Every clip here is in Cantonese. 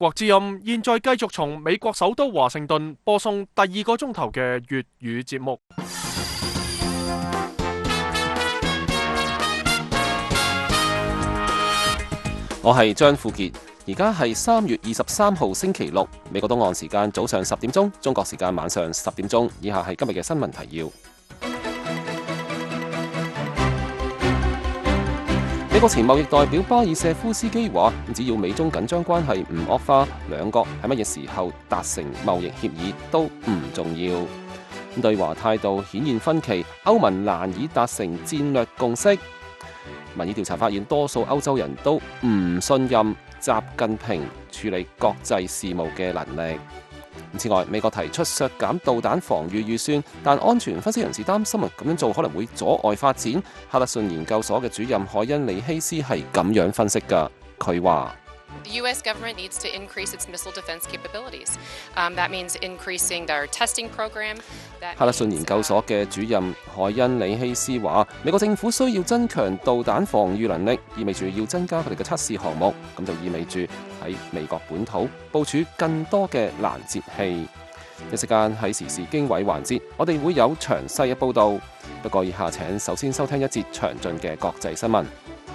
國之音現在繼續從美國首都華盛頓播送第二個鐘頭嘅粵語節目。 我係張富傑，而家係3月23號星期六，美國東岸時間早上10點鐘，中國時間晚上10點鐘。以下係今日嘅新聞提要。美國前貿易代表巴爾謝夫斯基話，只要美中緊張關係唔惡化，兩國喺乜嘢時候達成貿易協議都唔重要。對華態度顯現分歧，歐盟難以達成戰略共識。民意調查發現，多數歐洲人都唔信任習近平處理國際事務嘅能力。此外，美國提出削減導彈防禦預算，但安全分析人士擔心咁樣做可能會阻礙發展。哈德遜研究所嘅主任凱恩里希斯係咁樣分析㗎，佢話 ：The U.S. government needs to increase its missile defense capabilities. That means increasing their testing program. 哈德遜研究所嘅主任凱恩里希斯話：美國政府需要增強導彈防禦能力，意味住要增加佢哋嘅測試項目，咁就意味住喺美國本土部署更多嘅攔截器。一時間喺時事經緯環節，我哋會有詳細嘅報導。不過以下請首先收聽一節詳盡嘅國際新聞。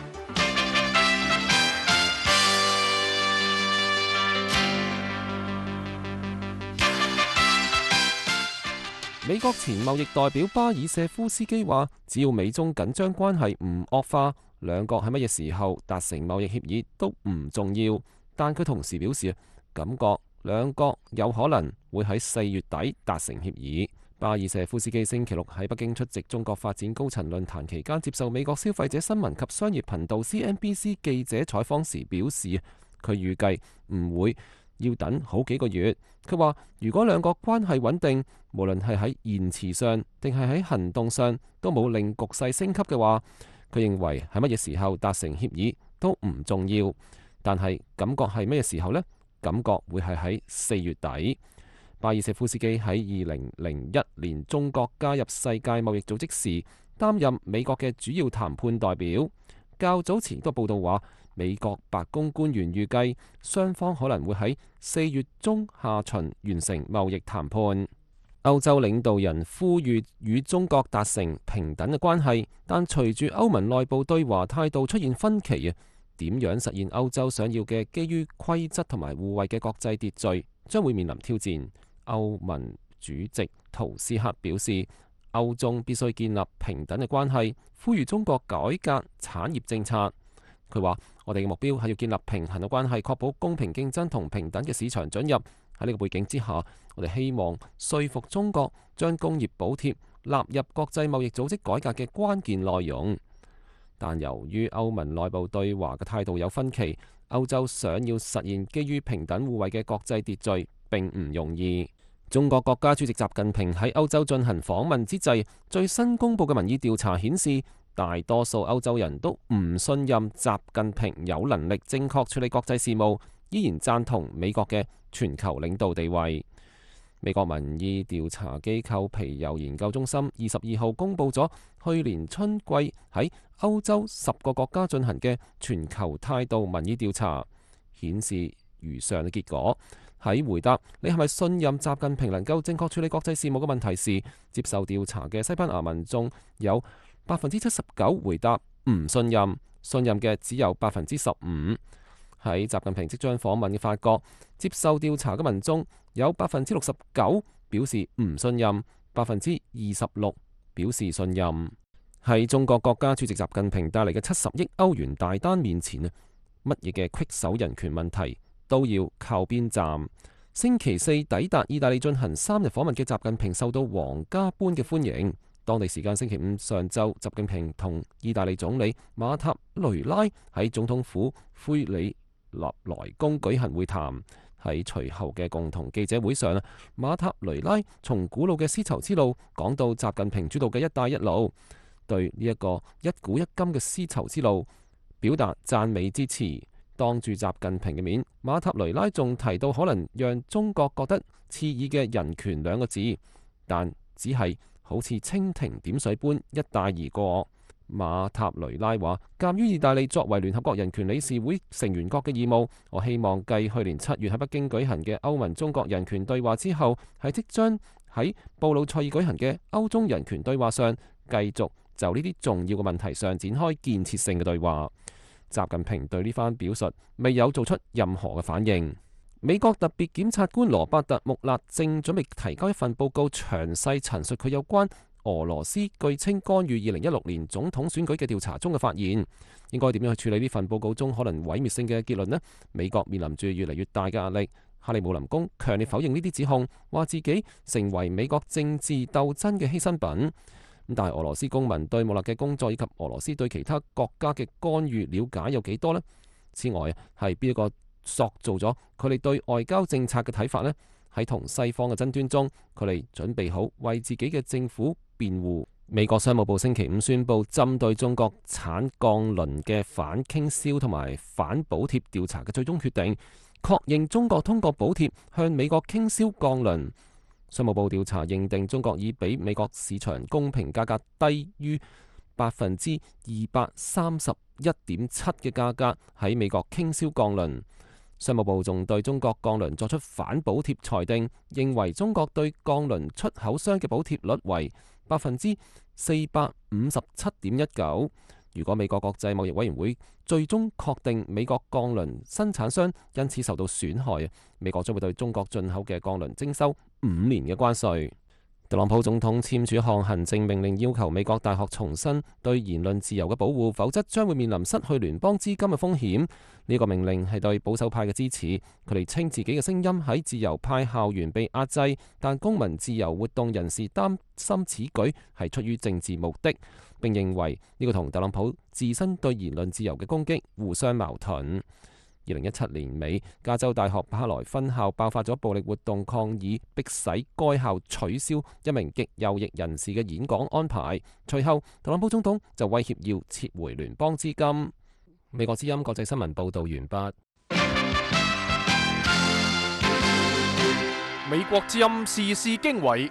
美國前貿易代表巴爾謝夫斯基話，只要美中緊張關係唔惡化，兩國喺乜嘢時候達成貿易協議都唔重要。但佢同時表示，感覺兩國有可能會喺4月底達成協議。巴爾謝夫斯基星期六喺北京出席中國發展高層論壇期間，接受美國消費者新聞及商業頻道 CNBC 記者採訪時表示，佢預計唔會要等好幾個月。佢話如果兩國關係穩定，無論係喺言辭上定係喺行動上都冇令局勢升級嘅話，佢認為喺乜嘢時候達成協議都唔重要。但係感覺係乜嘢時候呢？感覺會係喺4月底。巴爾謝夫斯基喺2001年中國加入世界貿易組織時擔任美國嘅主要談判代表。較早前都報道話，美國白宮官員預計雙方可能會喺4月中下旬完成貿易談判。歐洲領導人呼籲與中國達成平等嘅關係，但隨住歐盟內部對華態度出現分歧，點樣實現歐洲想要嘅基於規則同埋互惠嘅國際秩序，將會面臨挑戰。歐盟主席圖斯克表示，歐中必須建立平等嘅關係，呼籲中國改革產業政策。佢話：我哋嘅目標係要建立平衡嘅關係，確保公平競爭同平等嘅市場准入。喺呢個背景之下，我哋希望說服中國將工業補貼納入國際貿易組織改革嘅關鍵內容。但由於歐盟內部對華嘅態度有分歧，歐洲想要實現基於平等互惠嘅國際秩序並唔容易。中國國家主席習近平喺歐洲進行訪問之際，最新公佈嘅民意調查顯示，大多數歐洲人都唔信任習近平有能力正確處理國際事務，依然贊同美國嘅全球領導地位。美國民意調查機構皮尤研究中心22號公佈咗去年春季喺歐洲10個國家進行嘅全球態度民意調查，顯示如上嘅結果。喺回答你係咪信任習近平能夠正確處理國際事務嘅問題時，接受調查嘅西班牙民眾有79%回答唔信任，信任嘅只有15%。喺習近平即將訪問嘅法國，接受調查嘅民眾有69%表示唔信任，26%表示信任。喺中國國家主席習近平帶嚟嘅70億歐元大單面前，乜嘢嘅棘手人權問題都要靠邊站。星期四抵達意大利進行3日訪問嘅習近平受到皇家般嘅歡迎。當地時間星期五上晝，習近平同意大利總理馬塔雷拉喺總統府灰里納萊宮舉行會談。喺隨後嘅共同記者會上，馬塔雷拉從古老嘅絲綢之路講到習近平主導嘅一帶一路，對呢一個一古一今嘅絲綢之路表達讚美之詞。當住習近平嘅面，馬塔雷拉仲提到可能讓中國覺得刺耳嘅人權2個字，但只係好似蜻蜓點水般一帶而過。 馬塔雷拉話：鑑於意大利作為聯合國人權理事會成員國嘅義務，我希望繼去年7月喺北京舉行嘅歐盟中國人權對話之後，喺即將喺布魯塞爾舉行嘅歐中人權對話上，繼續就呢啲重要嘅問題上展開建設性嘅對話。習近平對呢番表述未有做出任何嘅反應。美國特別檢察官羅伯特穆勒正準備提交一份報告，詳細陳述佢有關俄羅斯據稱干預2016年總統選舉嘅調查中嘅發現。應該點樣去處理呢份報告中可能毀滅性嘅結論呢？美國面臨住越嚟越大嘅壓力。克里姆林宮強烈否認呢啲指控，話自己成為美國政治鬥爭嘅犧牲品。但係俄羅斯公民對穆勒嘅工作以及俄羅斯對其他國家嘅干預了解有幾多呢？此外，係邊一個塑造咗佢哋對外交政策嘅睇法呢？喺同西方嘅爭端中，佢哋準備好為自己嘅政府辯護。美國商務部星期五宣布，針對中國產鋼輪嘅反傾銷同埋反補貼調查嘅最終決定，確認中國通過補貼向美國傾銷鋼輪。商務部調查認定中國以比美國市場公平價格低於231.7%嘅價格喺美國傾銷鋼輪。商務部仲對中國鋼輪作出反補貼裁定，認為中國對鋼輪出口商嘅補貼率為457.19%。如果美國國際貿易委員會最終確定美國鋼輪生產商因此受到損害，美國將會對中國進口嘅鋼輪徵收5年嘅關稅。特朗普總統簽署一項行政命令，要求美國大學重申對言論自由嘅保護，否則將會面臨失去聯邦資金嘅風險。呢個命令係對保守派嘅支持，佢哋稱自己嘅聲音喺自由派校園被壓制，但公民自由活動人士擔心此舉係出於政治目的，並認為呢個同特朗普自身對言論自由嘅攻擊互相矛盾。2017年尾，加州大學巴克萊分校爆發咗暴力活動，抗議迫使該校取消一名極右翼人士嘅演講安排。隨後，特朗普總統就威脅要撤回聯邦資金。美國之音國際新聞報導完畢。 美國之音時事經緯，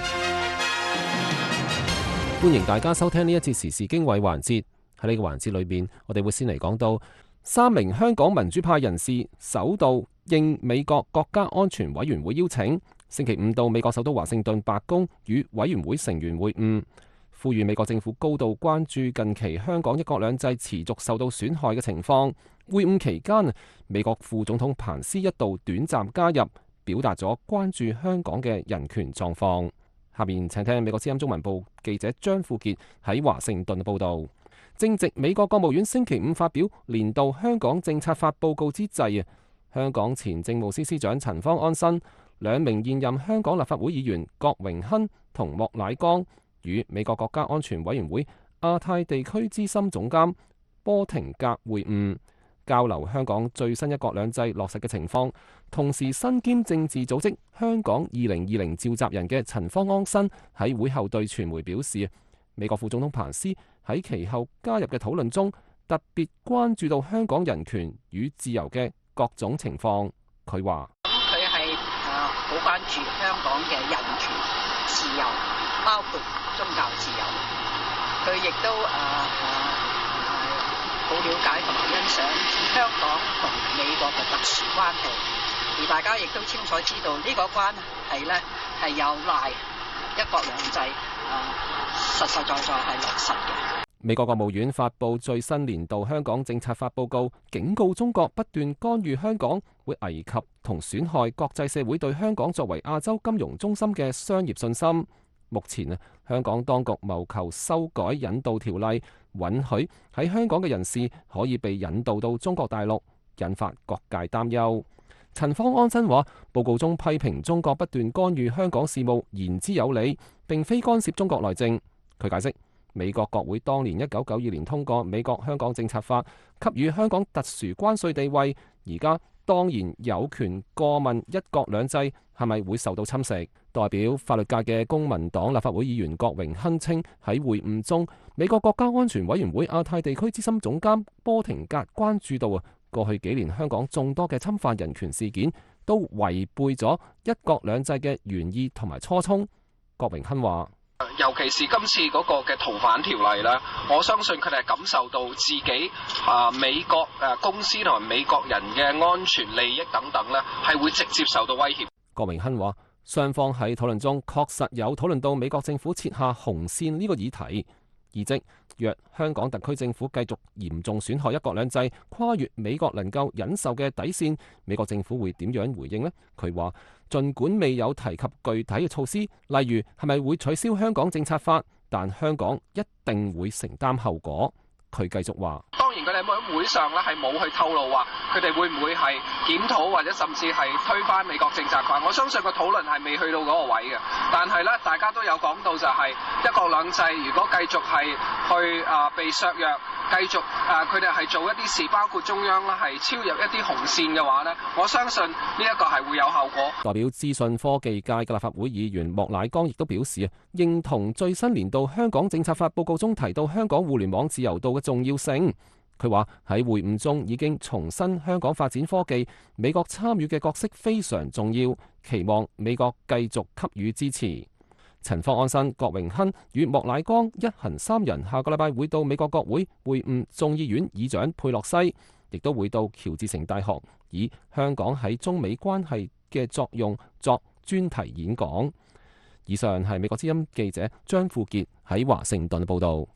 歡迎大家收聽呢一節時事經緯環節。喺呢個環節裏面，我哋會先嚟講到3名香港民主派人士首度應美國國家安全委員會邀請，星期五到美國首都華盛頓白宮與委員會成員會晤，呼籲美國政府高度關注近期香港一國兩制持續受到損害嘅情況。會晤期間，美國副總統彭斯一度短暫加入，表達咗關注香港嘅人權狀況。下面請聽美國之音中文部記者張富傑喺華盛頓嘅報導。正值美國國務院星期五發表年度香港政策法報告之際，香港前政務司司長陳方安生、2名現任香港立法會議員郭榮鏗同莫乃光與美國國家安全委員會亞太地區資深總監波廷格會晤，交流香港最新一國兩制落實嘅情況。同時，身兼政治組織香港2020召集人嘅陳方安生喺會後對傳媒表示，美國副總統彭斯喺其後加入嘅討論中，特別關注到香港人權與自由嘅各種情況。佢話： 佢係好關注香港嘅人權自由，包括宗教自由。佢亦都好了解同埋欣賞香港同美國嘅特殊關係，而大家亦都清楚知道呢個關係呢係有賴一國兩制實實在在係落實嘅。 美國國務院發布最新年度香港政策法報告，警告中國不斷干預香港會危及同損害國際社會對香港作為亞洲金融中心嘅商業信心。目前香港當局謀求修改引渡條例，允許喺香港嘅人士可以被引渡到中國大陸，引發各界擔憂。陳方安生話：報告中批評中國不斷干預香港事務，言之有理，並非干涉中國內政。佢解釋，美國國會當年1992年通過《美國香港政策法》，給予香港特殊關稅地位，而家當然有權過問一國兩制係咪會受到侵蝕。代表法律界嘅公民黨立法會議員郭榮鏗稱，喺會晤中，美國國家安全委員會亞太地區資深總監波廷格關注到過去幾年香港眾多嘅侵犯人權事件都違背咗一國兩制嘅原意同埋初衷。郭榮鏗話： 尤其是今次嗰個嘅逃犯條例咧，我相信佢哋係感受到自己美國公司同埋美國人嘅安全利益等等咧，係會直接受到威脅。 郭榮鏗話：雙方喺討論中確實有討論到美國政府設下紅線呢個議題，意即若香港特區政府繼續嚴重損害一國兩制，跨越美國能夠忍受嘅底線，美國政府會點樣回應呢？佢話：儘管未有提及具體嘅措施，例如係咪會取消香港政策法，但香港一定會承擔後果。佢繼續話： 當然佢哋喺會上咧係冇去透露話佢哋會唔會係檢討或者甚至係推翻美國政策法。我相信個討論係未去到嗰個位嘅。但係咧，大家都有講到就係一國兩制，如果繼續係去被削弱，繼續佢哋係做一啲事，包括中央啦係超越一啲紅線嘅話呢，我相信呢一個係會有後果。 代表資訊科技界嘅立法會議員莫乃光亦都表示認同最新年度香港政策法報告中提到香港互聯網自由度嘅重要性。佢話喺會晤中已經重申香港發展科技，美國參與嘅角色非常重要，期望美國繼續給予支持。陳方安生、郭榮鏗與莫乃光一行三人下個禮拜會到美國國會會晤眾議院議長佩洛西，亦都會到喬治城大學以香港喺中美關係嘅作用作專題演講。以上係美國之音記者張富傑喺華盛頓報導。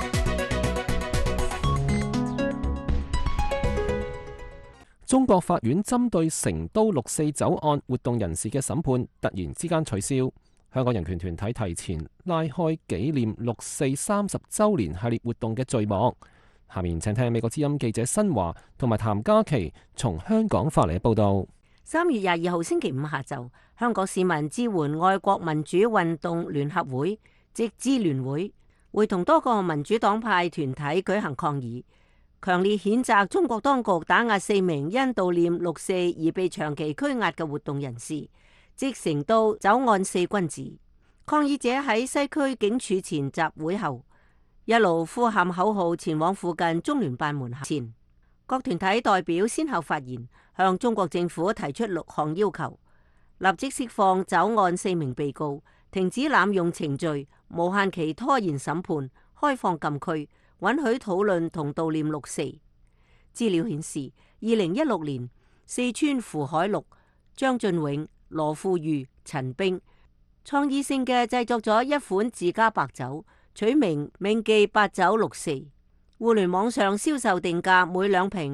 中國法院針對成都六四走案活動人士嘅審判突然之間取消，香港人權團體提前拉開紀念六四30週年系列活動嘅序幕。下面請聽美國之音記者新華同埋譚嘉琪從香港發嚟嘅報導。 3月22號星期五下晝，香港市民支援愛國民主運動聯合會即支聯會，會同多個民主黨派團體舉行抗議，強烈譴責中國當局打壓4名因悼念六四而被長期拘押嘅活動人士，即成都走案4君子。抗議者喺西區警署前集會後，一路呼喊口號前往附近中聯辦門前。各團體代表先後發言，向中國政府提出6項要求：立即釋放走案4名被告，停止濫用程序，無限期拖延審判，開放禁區，允許討論同悼念六四。資料顯示，2016年四川胡海陸、張俊永、羅富裕、陳冰創意性嘅製作咗一款自家白酒，取名銘記八九六四。互聯網上銷售定價每2瓶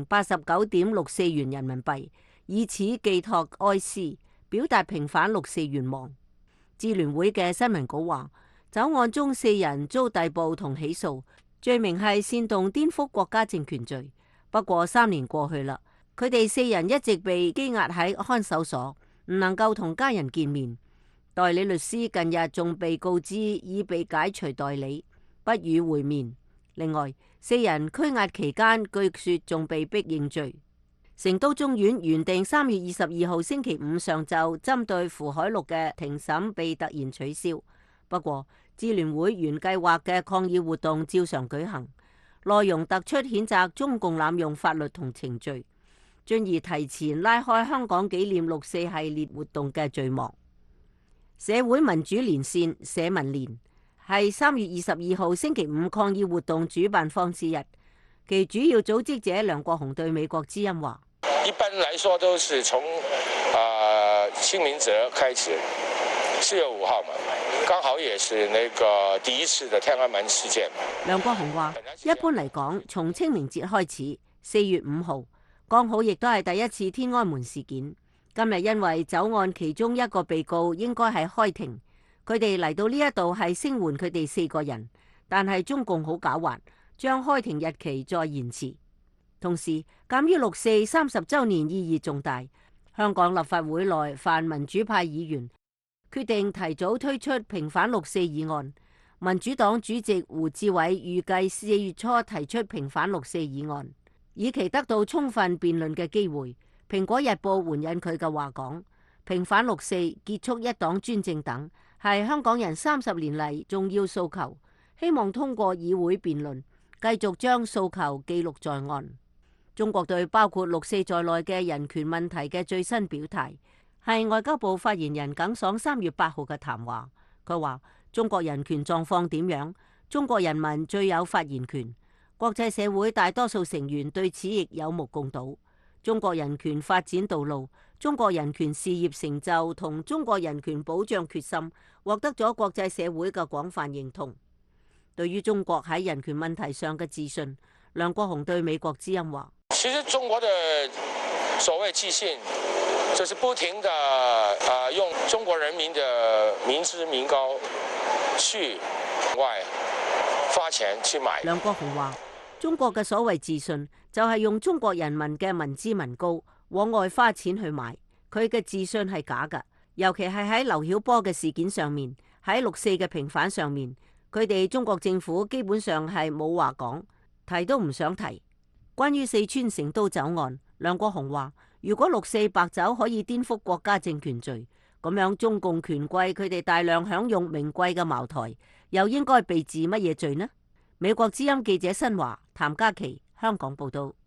89.64元人民幣，以此寄託哀思，表達平反六四願望。支聯會嘅新聞稿話，走案中4人遭逮捕同起訴，罪名係煽動顛覆國家政權罪。不過3年過去啦，佢哋4人一直被羈押喺看守所，唔能夠同家人見面。代理律師近日仲被告知已被解除代理，不予會面。另外4人拘押期間，據說仲被逼認罪。成都中院原定3月22號星期五上晝針對胡海陸嘅庭審被突然取消。不過支聯會原計劃嘅抗議活動照常舉行，內容突出譴責中共濫用法律同程序，進而提前拉開香港紀念六四系列活動嘅序幕。社會民主連線社民連係3月22號星期五抗議活動主辦方之一，其主要組織者梁國雄對美國之音話： 一般來說都是從清明節開始，4月5號嘛，剛好也是那個第一次的天安門事件。 梁國雄話：一般嚟講，從清明節開始，4月5號剛好亦都係第一次天安門事件。今日因為走案其中一個被告應該係開庭。佢哋嚟到呢一度係聲援佢哋4個人，但係中共好狡猾，將開庭日期再延遲。同時，鑑於六四30週年意義重大，香港立法會內泛民主派議員決定提早推出平反六四議案。民主黨主席胡志偉預計4月初提出平反六四議案，以期得到充分辯論嘅機會。蘋果日報援引佢嘅話講：平反六四、結束一黨專政等係香港人30年嚟重要訴求，希望通過議會辯論，繼續將訴求記錄在案。中國對包括六四在內嘅人權問題嘅最新表態，係外交部發言人耿爽3月8號嘅談話。佢話： 中國人權狀況點樣？中國人民最有發言權。國際社會大多數成員對此亦有目共睹。中國人權發展道路、中國人權事業成就同中國人權保障決心，獲得咗國際社會嘅廣泛認同。對於中國喺人權問題上嘅自信，梁國雄對美國之音話： 其實中國的所謂自信，就是不停地用中國人民的民脂民膏去外花錢去買。 梁國雄話：中國嘅所謂自信，就係用中國人民嘅民脂民膏往外花錢去買。佢嘅自信係假㗎，尤其係喺劉曉波嘅事件上面，喺6.4嘅平反上面，佢哋中國政府基本上係冇話講，提都唔想提。關於四川成都酒案，梁國雄話：如果6.4白酒可以顛覆國家政權罪，咁樣中共權貴佢哋大量享用名貴嘅茅台，又應該被治乜嘢罪呢？美國之音記者新華譚嘉琪香港報道。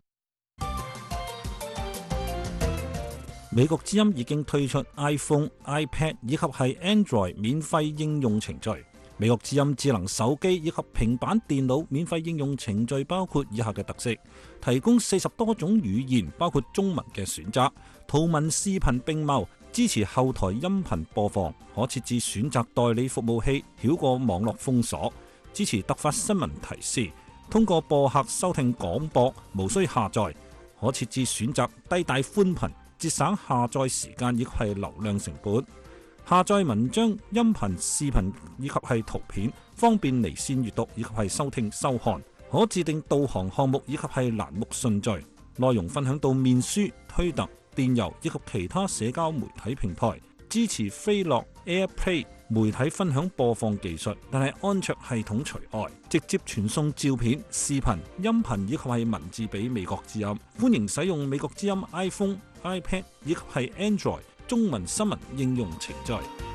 美國之音已經推出 iPhone、iPad 以及係 Android 免費應用程序。美國之音智能手機以及平板電腦免費應用程序包括以下嘅特色：提供40多種語言，包括中文嘅選擇，圖文視頻並茂，支持後台音頻播放，可設置選擇代理服務器，繞過網絡封鎖，支持突發新聞提示，通過播客收聽廣播，無需下載，可設置選擇低帶寬頻，節省下載時間以及係流量成本。下載文章、音頻、視頻以及係圖片，方便離線閱讀以及係收聽收看。可自定導航項目以及係欄目順序。內容分享到面書、推特、電郵以及其他社交媒體平台。支持飛樂 AirPlay 媒體分享播放技術，但係安卓系統除外。直接傳送照片、視頻、音頻以及係文字俾美國之音。歡迎使用美國之音 iPhone、iPad 以及係 Android中文新聞應用程序。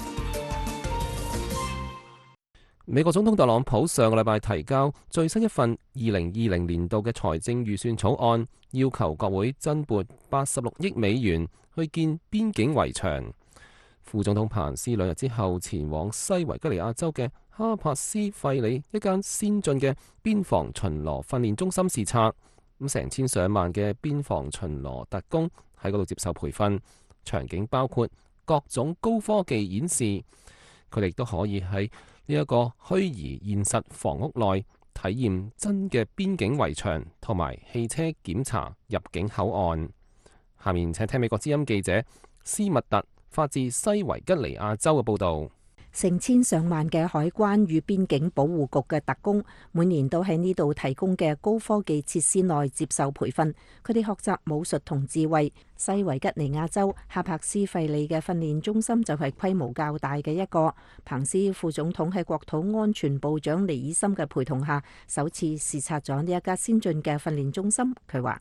美國總統特朗普上個禮拜提交最新一份2020年度嘅財政預算草案，要求國會增撥86億美元去建邊境圍牆。副總統彭斯2日之後前往西維吉尼亞州嘅哈珀斯費里一間先進嘅邊防巡邏訓練中心視察。咁成千上萬嘅邊防巡邏特工喺嗰度接受培訓。場景包括各種高科技演示，佢哋都可以喺呢一個虛擬現實房屋內體驗真嘅邊境圍牆同埋汽車檢查入境口岸。下面請聽美國之音記者斯密特發自西維吉尼亞州嘅報導。 成千上萬嘅海關與邊境保護局嘅特工，每年都喺呢度提供嘅高科技設施內接受培訓。佢哋學習武術同智慧。西維吉尼亞州哈珀斯費里嘅訓練中心就係規模較大嘅一個。彭斯副總統喺國土安全部長尼爾森嘅陪同下，首次視察咗呢一家先進嘅訓練中心。佢話：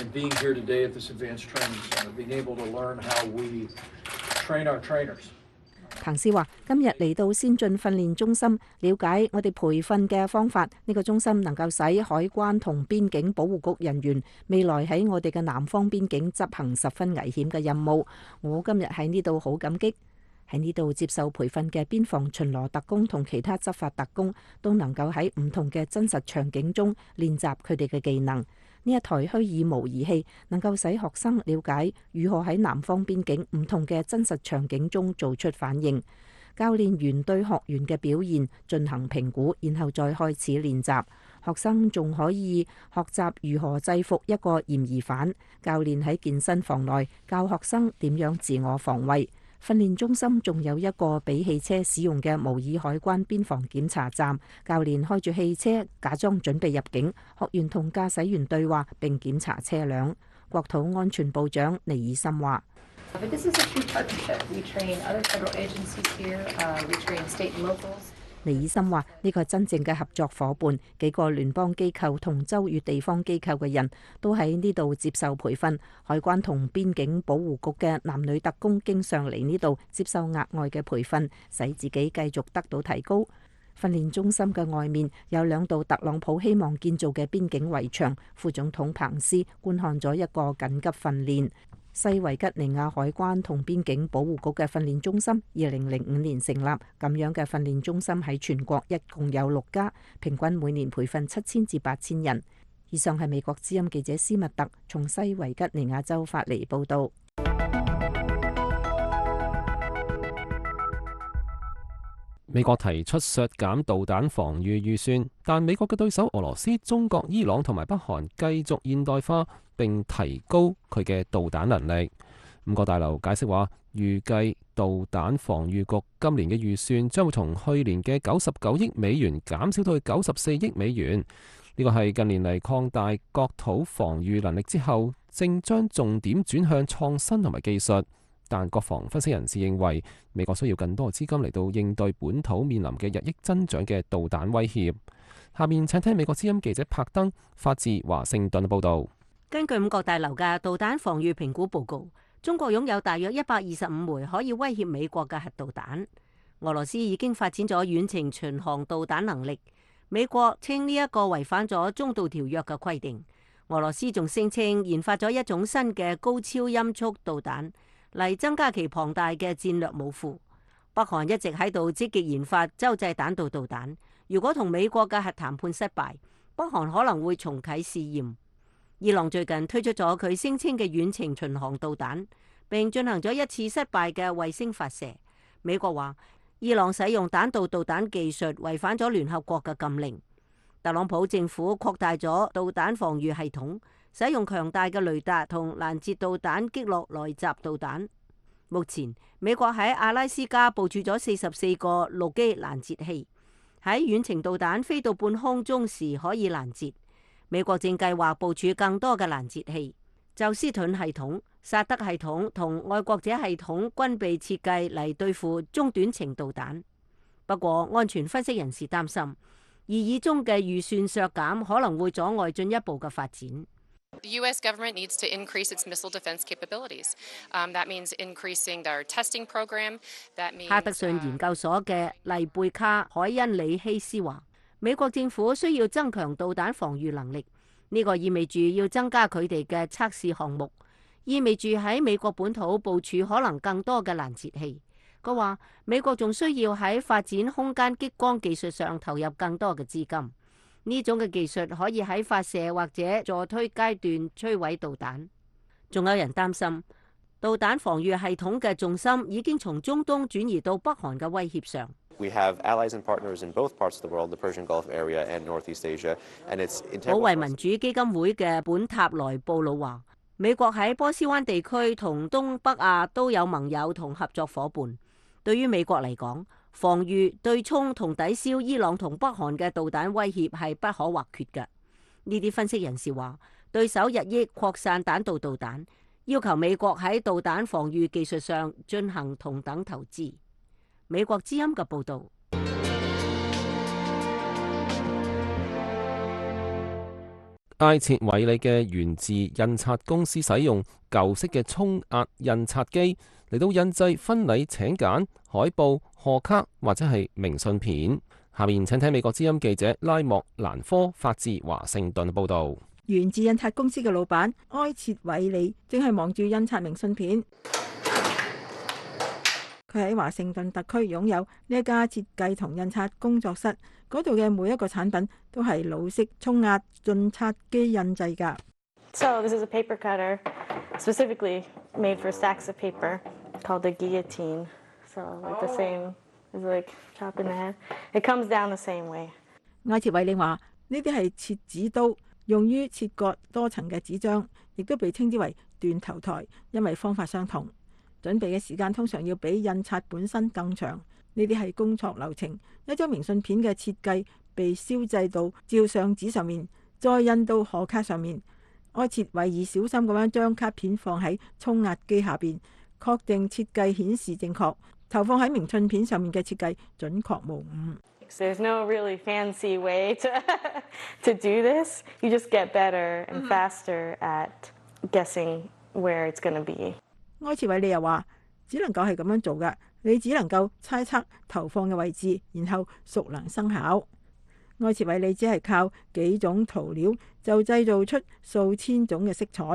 彭斯話：今日嚟到先進訓練中心，了解我哋培訓嘅方法。呢個中心能夠使海關同邊境保護局人員未來喺我哋嘅南方邊境執行十分危險嘅任務。我今日喺呢度好感激。喺呢度接受培訓嘅邊防巡邏特工同其他執法特工都能夠喺唔同嘅真實場景中練習佢哋嘅技能。呢一台虛擬模擬器能夠使學生了解如何喺南方邊境唔同嘅真實場景中做出反應。教練員對學員嘅表現進行評估，然後再開始練習。學生仲可以學習如何制服一個嫌疑犯。教練喺健身房內教學生點樣自我防衛。訓練中心仲有一個俾汽車使用嘅模擬海關邊防檢查站，教練開住汽車假裝準備入境，學員同駕駛員對話並檢查車輛。國土安全部長尼爾森話：尼爾森話：呢個係真正嘅合作伙伴，幾個聯邦機構同州與地方機構嘅人都喺呢度接受培訓。海關同邊境保護局嘅男女特工經常嚟呢度接受額外嘅培訓，使自己繼續得到提高。訓練中心嘅外面有2道特朗普希望建造嘅邊境圍牆。副總統彭斯觀看咗一個緊急訓練。 西維吉尼亞海關同邊境保護局嘅訓練中心2005年成立，咁樣嘅訓練中心喺全國一共有6家，平均每年培訓7000至8000人。以上係美國之音記者斯密特從西維吉尼亞州發嚟報道。 美國提出削減導彈防禦預算，但美國嘅對手俄羅斯、中國、伊朗同埋北韓繼續現代化並提高佢嘅導彈能力。五角大樓解釋話，預計導彈防禦局今年嘅預算將會從去年嘅99億美元減少到去94億美元。呢個係近年嚟擴大國土防禦能力之後，正將重點轉向創新同埋技術。但國防分析人士認為，美國需要更多資金嚟到應對本土面臨嘅日益增長嘅導彈威脅。下面請聽美國之音記者柏登發自華盛頓嘅報導。 根據五角大樓嘅導彈防禦評估報告，中國擁有大約125枚可以威脅美國嘅核導彈。俄羅斯已經發展咗遠程巡航導彈能力。美國稱呢一個違反咗中導條約嘅規定。俄羅斯仲聲稱研發咗一種新嘅高超音速導彈，嚟增加其龐大嘅戰略武庫。北韓一直喺度積極研發洲際彈道導彈。如果同美國嘅核談判失敗，北韓可能會重啟試驗。伊朗最近推出咗佢聲稱嘅遠程巡航導彈，並進行咗一次失敗嘅衛星發射。美國話伊朗使用彈道導彈技術違反咗聯合國嘅禁令。特朗普政府擴大咗導彈防禦系統，使用強大嘅雷達同攔截導彈擊落來襲導彈。目前美國喺阿拉斯加部署咗44個陸基攔截器，喺遠程導彈飛到半空中時可以攔截。美國正計劃部署更多嘅攔截器。宙斯盾系統、薩德系統同愛國者系統均被設計嚟對付中短程導彈。不過，安全分析人士擔心，擬議中嘅預算削減可能會阻礙進一步嘅發展。 The U.S. government needs to increase its missile defense capabilities. That means increasing their testing program. That means 哈德遜研究所嘅麗貝卡·海恩里希斯話，美國政府需要增強導彈防禦能力。呢個意味住要增加佢哋嘅測試項目，意味住喺美國本土部署可能更多嘅攔截器。佢話美國仲需要喺發展空間激光技術上投入更多嘅資金。呢種嘅技術可以喺發射或者助推階段摧毀導彈。仲有人擔心導彈防禦系統嘅重心已經從中東轉移到北韓嘅威脅上。 We have allies and partners in both parts of the world, the Persian Gulf area and Northeast Asia, and it's integral. 保衛民主基金會嘅本塔萊布魯話，美國喺波斯灣地區同東北亞都有盟友同合作伙伴。對於美國嚟講，防禦、對沖同抵消伊朗同北韓嘅導彈威脅係不可或缺嘅。呢啲分析人士話，對手日益擴散彈道導彈，要求美國喺導彈防禦技術上進行同等投資。美國之音嘅報導。 埃切韋利嘅源自印刷公司使用舊式嘅衝壓印刷機嚟到印製婚禮請柬、海報、賀卡或者係明信片。下面請聽美國之音記者拉莫蘭科發自華盛頓報導。 源自印刷公司嘅老闆埃切韋利正係忙住印刷明信片。佢喺華盛頓特區擁有呢一家設計同印刷工作室，嗰度嘅每一個產品都係老式衝壓印刷機印製㗎。 So this is a paper cutter, specifically made for stacks of paper, called the guillotine. So like the same, is like chopping the head. It comes down the same way. 埃切韋利話：呢啲係切紙刀，用於切割多層嘅紙張，亦都被稱之為斷頭台，因為方法相同。準備嘅時間通常要比印刷本身更長。呢啲係工作流程。一張明信片嘅設計被燒製到照相紙上面，再印到賀卡上面。埃切韋利小心咁樣將卡片放喺衝壓機下邊，確定設計顯示正確。投放喺明信片上面嘅設計準確無誤。 There's no really fancy way to do this. You just get better and faster at guessing where it's going to be. 埃切韋利又話：只能夠係咁樣做㗎，你只能夠猜測投放嘅位置，然後熟能生巧。埃切韋利只係靠幾種塗料就製造出數千種嘅色彩，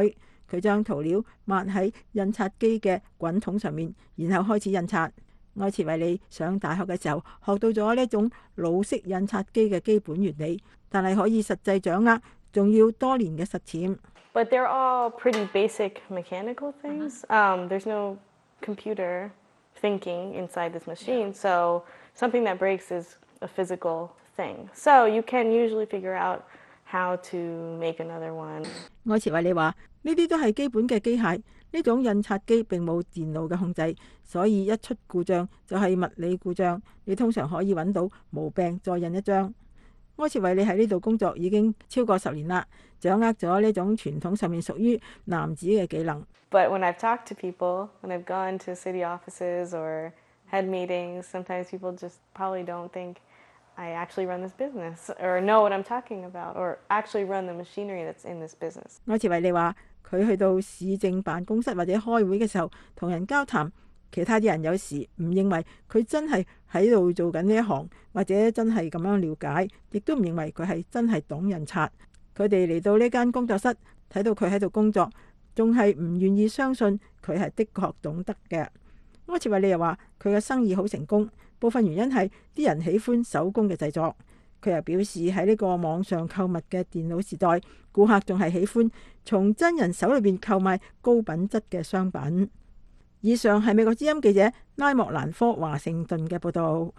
佢將塗料抹喺印刷機嘅滾筒上面，然後開始印刷。埃茨維利上大學嘅時候學到咗呢種老式印刷機嘅基本原理，但係可以實際掌握，仲要多年嘅實踐。 But they're all pretty basic mechanical things. There's no computer thinking inside this machine, so something that breaks is a physical thing. So you can usually figure out how to make another one. 埃茨維利話：呢啲都係基本嘅機械，呢種印刷機並冇電腦嘅控制，所以一出故障就係物理故障。你通常可以揾到毛病再印一張。埃茨維利喺呢度工作已經超過10年啦，掌握咗呢種傳統上面屬於男子嘅技能。 But when I've talked to people, when I've gone to city offices or had meetings, sometimes people just probably don't think I actually run this business or know what I'm talking about or actually run the machinery that's in this business. 埃茨維利話：佢去到市政辦公室或者開會嘅時候，同人交談，其他啲人有時唔認為佢真係喺度做緊呢一行，或者真係咁樣了解，亦都唔認為佢係真係懂印刷。佢哋嚟到呢間工作室，睇到佢喺度工作，仲係唔願意相信佢係的確懂得嘅。埃茨維利又話：佢嘅生意好成功，部分原因係啲人喜歡手工嘅製作。佢又表示喺呢個網上購物嘅電腦時代，顧客仲係喜歡從真人手裏邊購買高品質嘅商品。以上係美國之音記者拉莫蘭科華盛頓嘅報導。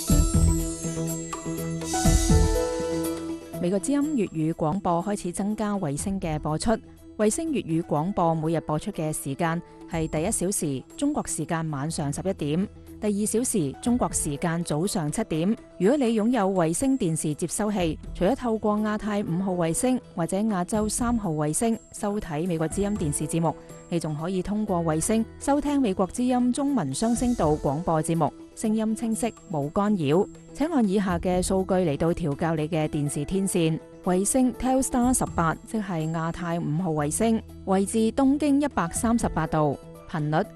美國之音粵語廣播開始增加衛星嘅播出。衛星粵語廣播每日播出嘅時間係第1小時中國時間晚上11點，第2小時中國時間早上7點。如果你擁有衛星電視接收器，除咗透過亞太5號衛星或者亞洲3號衛星收睇美國之音電視節目，你仲可以通過衛星收聽美國之音中文雙聲道廣播節目，聲音清晰冇干擾。請按以下嘅數據嚟到調校你嘅電視天線。衛星 Telstar 18，即係亞太5號衛星，位置東經138度，頻率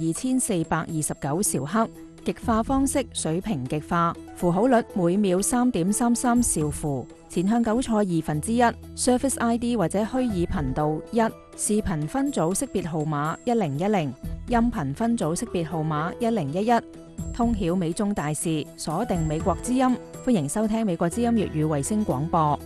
12429兆赫，極化方式水平極化，符號率每秒3.33兆符，前向糾錯1/2 ，Surface ID 或者虛擬頻道1，視頻分組識別號碼1010，音頻分組識別號碼1011。通曉美中大事，鎖定美國之音，歡迎收聽美國之音粵語衛星廣播。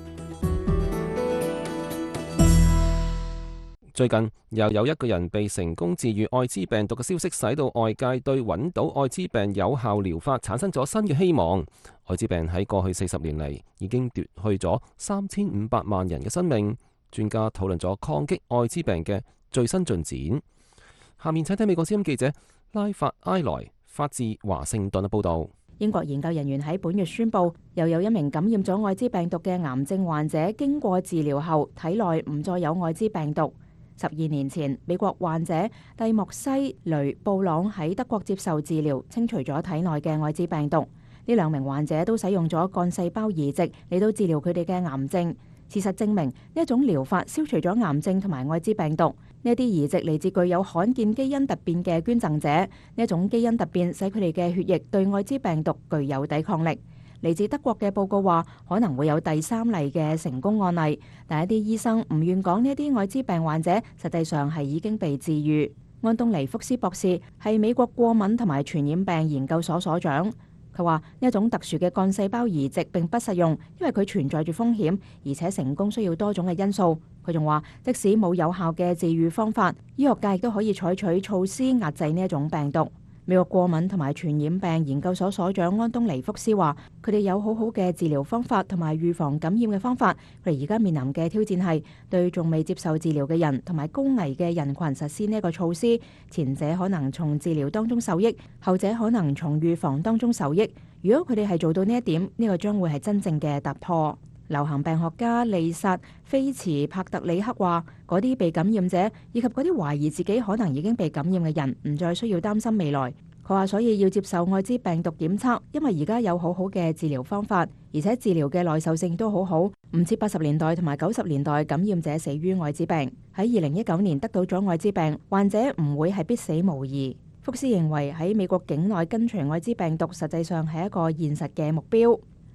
最近又有一個人被成功治癒愛滋病毒嘅消息，使到外界對揾到愛滋病有效療法產生咗新嘅希望。愛滋病喺過去40年嚟已經奪去咗3500萬人嘅生命。專家討論咗抗擊愛滋病嘅最新進展。下面請聽美國之音記者拉法埃萊發自華盛頓嘅報導。 英國研究人員喺本月宣布，又有一名感染咗愛滋病毒嘅癌症患者經過治療後，體內唔再有愛滋病毒。12年前，美國患者蒂莫西雷布朗喺德國接受治療，清除咗體內嘅愛滋病毒。呢2名患者都使用咗幹細胞移植嚟到治療佢哋嘅癌症。事實證明，呢一種療法消除咗癌症同埋愛滋病毒。呢啲移植嚟自具有罕見基因突變嘅捐贈者，呢一種基因突變使佢哋嘅血液對愛滋病毒具有抵抗力。嚟自德國嘅報告話，可能會有第3例嘅成功案例，但一啲醫生唔願講呢啲愛滋病患者實際上係已經被治癒。安東尼福斯博士係美國過敏同埋傳染病研究所所長，佢話呢一種特殊嘅幹細胞移植並不實用，因為佢存在住風險，而且成功需要多種嘅因素。佢仲話，即使冇有效嘅治癒方法，醫學界亦都可以採取措施壓制呢一種病毒。美國過敏同埋傳染病研究所所長安東尼福斯話，佢哋有好好嘅治療方法同埋預防感染嘅方法。佢哋而家面臨嘅挑戰係對仲未接受治療嘅人同埋高危嘅人群實施呢一個措施，前者可能從治療當中受益，後者可能從預防當中受益。如果佢哋係做到呢一點，呢個將會係真正嘅突破。流行病學家利薩菲茨帕特里克話，嗰啲被感染者以及嗰啲懷疑自己可能已經被感染嘅人唔再需要擔心未來。佢話，所以要接受愛滋病毒檢測，因為而家有好好嘅治療方法，而且治療嘅耐受性都好好，唔似80年代同埋90年代感染者死於愛滋病。喺2019年得到咗愛滋病，患者唔會係必死無疑。福斯認為喺美國境內根除愛滋病毒實際上係一個現實嘅目標。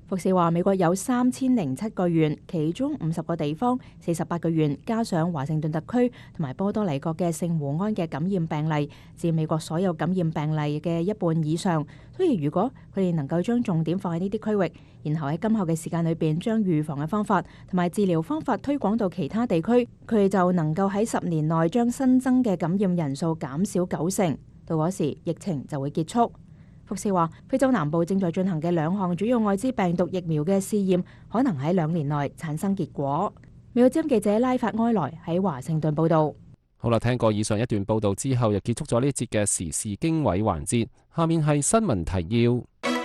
福士話：美國有3007個縣，其中50個地方、48個縣，加上華盛頓特區同埋波多黎各嘅聖胡安嘅感染病例，佔美國所有感染病例嘅一半以上。所以如果佢哋能夠將重點放喺呢啲區域，然後喺今後嘅時間裏邊將預防嘅方法同埋治療方法推廣到其他地區，佢哋就能夠喺10年內將新增嘅感染人數減少90%。到嗰時，疫情就會結束。福士話：非洲南部正在進行嘅2項主要愛滋病毒疫苗嘅試驗，可能喺2年內產生結果。美國之音記者拉法埃萊喺華盛頓報導。 好啦，聽過以上一段報導之後，又結束咗呢一節嘅時事經緯環節。下面係新聞提要：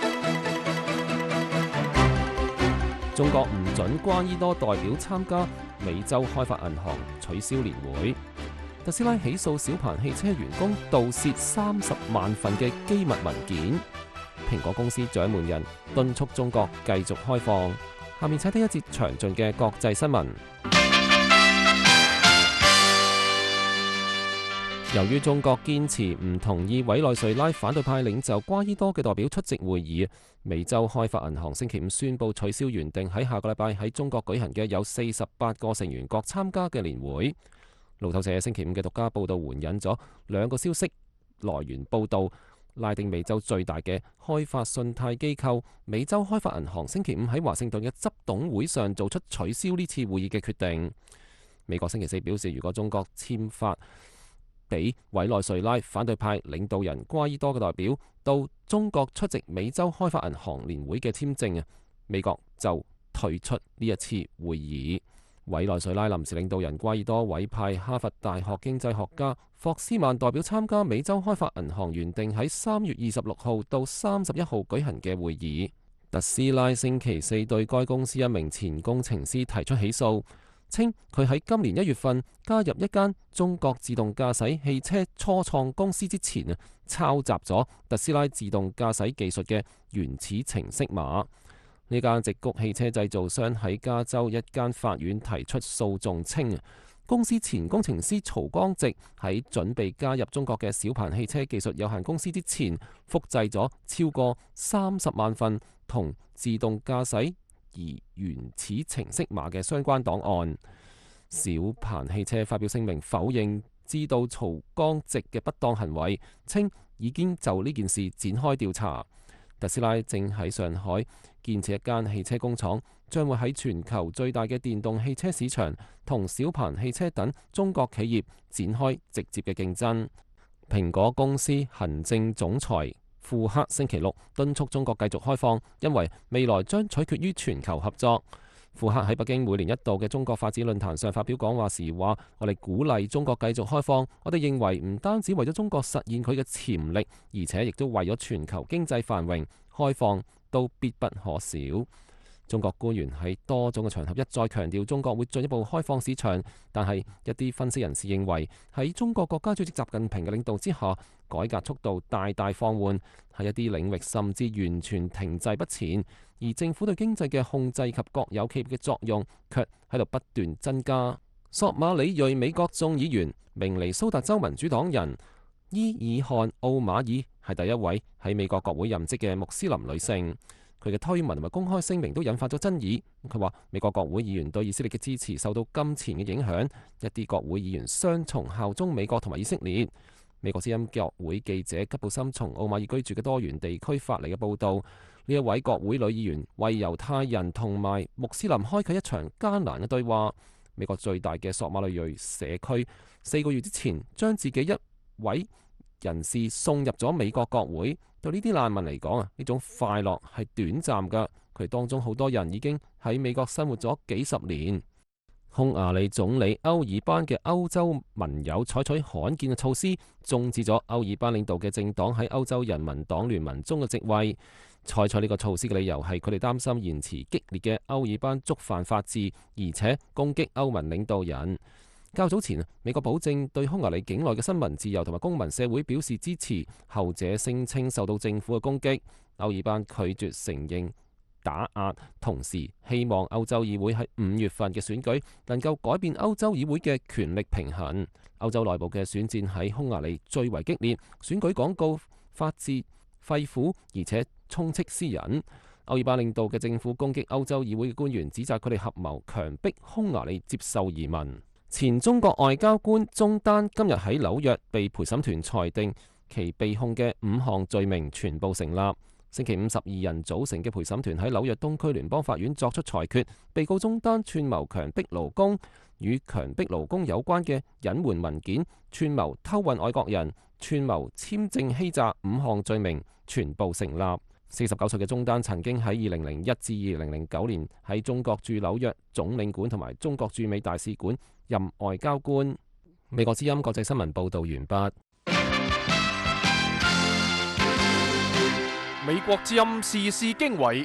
中國唔准瓜伊多代表參加美洲開發銀行取消年會。特斯拉起訴小鵬汽車員工盜竊30萬份嘅機密文件。蘋果公司掌門人敦促中國繼續開放。下面請聽一節詳盡嘅國際新聞。由於中國堅持唔同意委內瑞拉反對派領袖瓜伊多嘅代表出席會議，美洲開發銀行星期五宣布取消原定喺下個禮拜喺中國舉行嘅有48個成員國參加嘅年會。路透社星期五嘅獨家報導援引咗2個消息來源報導，拉丁美洲最大嘅開發信貸機構美洲開發銀行星期五喺華盛頓嘅執董會上做出取消呢次會議嘅決定。美國星期4表示，如果中國簽發俾委內瑞拉反對派領導人瓜伊多嘅代表到中國出席美洲開發銀行年會嘅簽證，美國就退出呢一次會議。委內瑞拉臨時領導人瓜伊多委派哈佛大學經濟學家霍斯曼代表參加美洲開發銀行原定喺3月26號到31號舉行嘅會議。特斯拉星期4對該公司一名前工程師提出起訴，稱佢喺今年1月份加入一間中國自動駕駛汽車初創公司之前抄襲咗特斯拉自動駕駛技術嘅原始程式碼。呢間矽谷汽車製造商喺加州一間法院提出訴訟，稱公司前工程師曹光直喺準備加入中國嘅小鵬汽車技術有限公司之前，複製咗超過30萬份同自動駕駛而原始程式碼嘅相關檔案。小鵬汽車發表聲明否認知道曹光直嘅不當行為，稱已經就呢件事展開調查。特斯拉正喺上海建設一間汽車工廠，將會喺全球最大嘅電動汽車市場同小鵬汽車等中國企業展開直接嘅競爭。蘋果公司行政總裁庫克星期6敦促中國繼續開放，因為未來將取決於全球合作。庫克喺北京每年一度嘅中國發展論壇上發表講話時話：我哋鼓勵中國繼續開放，我哋認為唔單止為咗中國實現佢嘅潛力，而且亦都為咗全球經濟繁榮，開放都必不可少。中國官員喺多種嘅場合一再強調中國會進一步開放市場，但係一啲分析人士認為喺中國國家主席習近平嘅領導之下，改革速度大大放緩，喺一啲領域甚至完全停滯不前，而政府對經濟嘅控制及國有企業嘅作用卻喺度不斷增加。索馬里裔美國眾議員、明尼蘇達州民主黨人伊爾漢奧馬爾係第一位喺美國國會任職嘅穆斯林女性。佢嘅推文同埋公開聲明都引發咗爭議。佢話美國國會議員對以色列嘅支持受到金錢嘅影響，一啲國會議員雙重效忠美國同埋以色列。美國之音國會記者吉布森從奧馬爾居住嘅多元地區發嚟嘅報導，呢一位國會女議員為猶太人同埋穆斯林開啟一場艱難嘅對話。美國最大嘅索馬里裔社區4個月之前將自己一位人士送入咗美國國會。對呢啲難民嚟講呢種快樂係短暫㗎。佢當中好多人已經喺美國生活咗幾十年。匈牙利總理歐爾班嘅歐洲盟友採取罕見嘅措施，終止咗歐爾班領導嘅政黨喺歐洲人民黨聯盟中嘅席位。採取呢個措施嘅理由係佢哋擔心言辭激烈嘅歐爾班觸犯法治，而且攻擊歐盟領導人。較早前，美國保證對匈牙利境內嘅新聞自由同埋公民社會表示支持，後者聲稱受到政府嘅攻擊。歐爾班拒絕承認打壓，同時希望歐洲議會喺5月份嘅選舉能夠改變歐洲議會嘅權力平衡。歐洲內部嘅選戰喺匈牙利最為激烈，選舉廣告發自肺腑，而且充斥私隱。歐歐爾巴領導嘅政府攻擊歐洲議會嘅官員，指責佢哋合謀強迫匈牙利接受移民。前中國外交官鍾丹今日喺紐約被陪審團裁定其被控嘅5項罪名全部成立。星期五12人組成嘅陪審團喺紐約東區聯邦法院作出裁決，被告鍾丹串謀強迫勞工、與強迫勞工有關嘅隱瞞文件、串謀偷運外國人、串謀簽證欺詐5項罪名全部成立。49歲嘅鍾丹曾經喺2001至2009年喺中國駐紐約總領館同埋中國駐美大使館任外交官。美國之音國際新聞報導完畢。 美國之音時事經緯，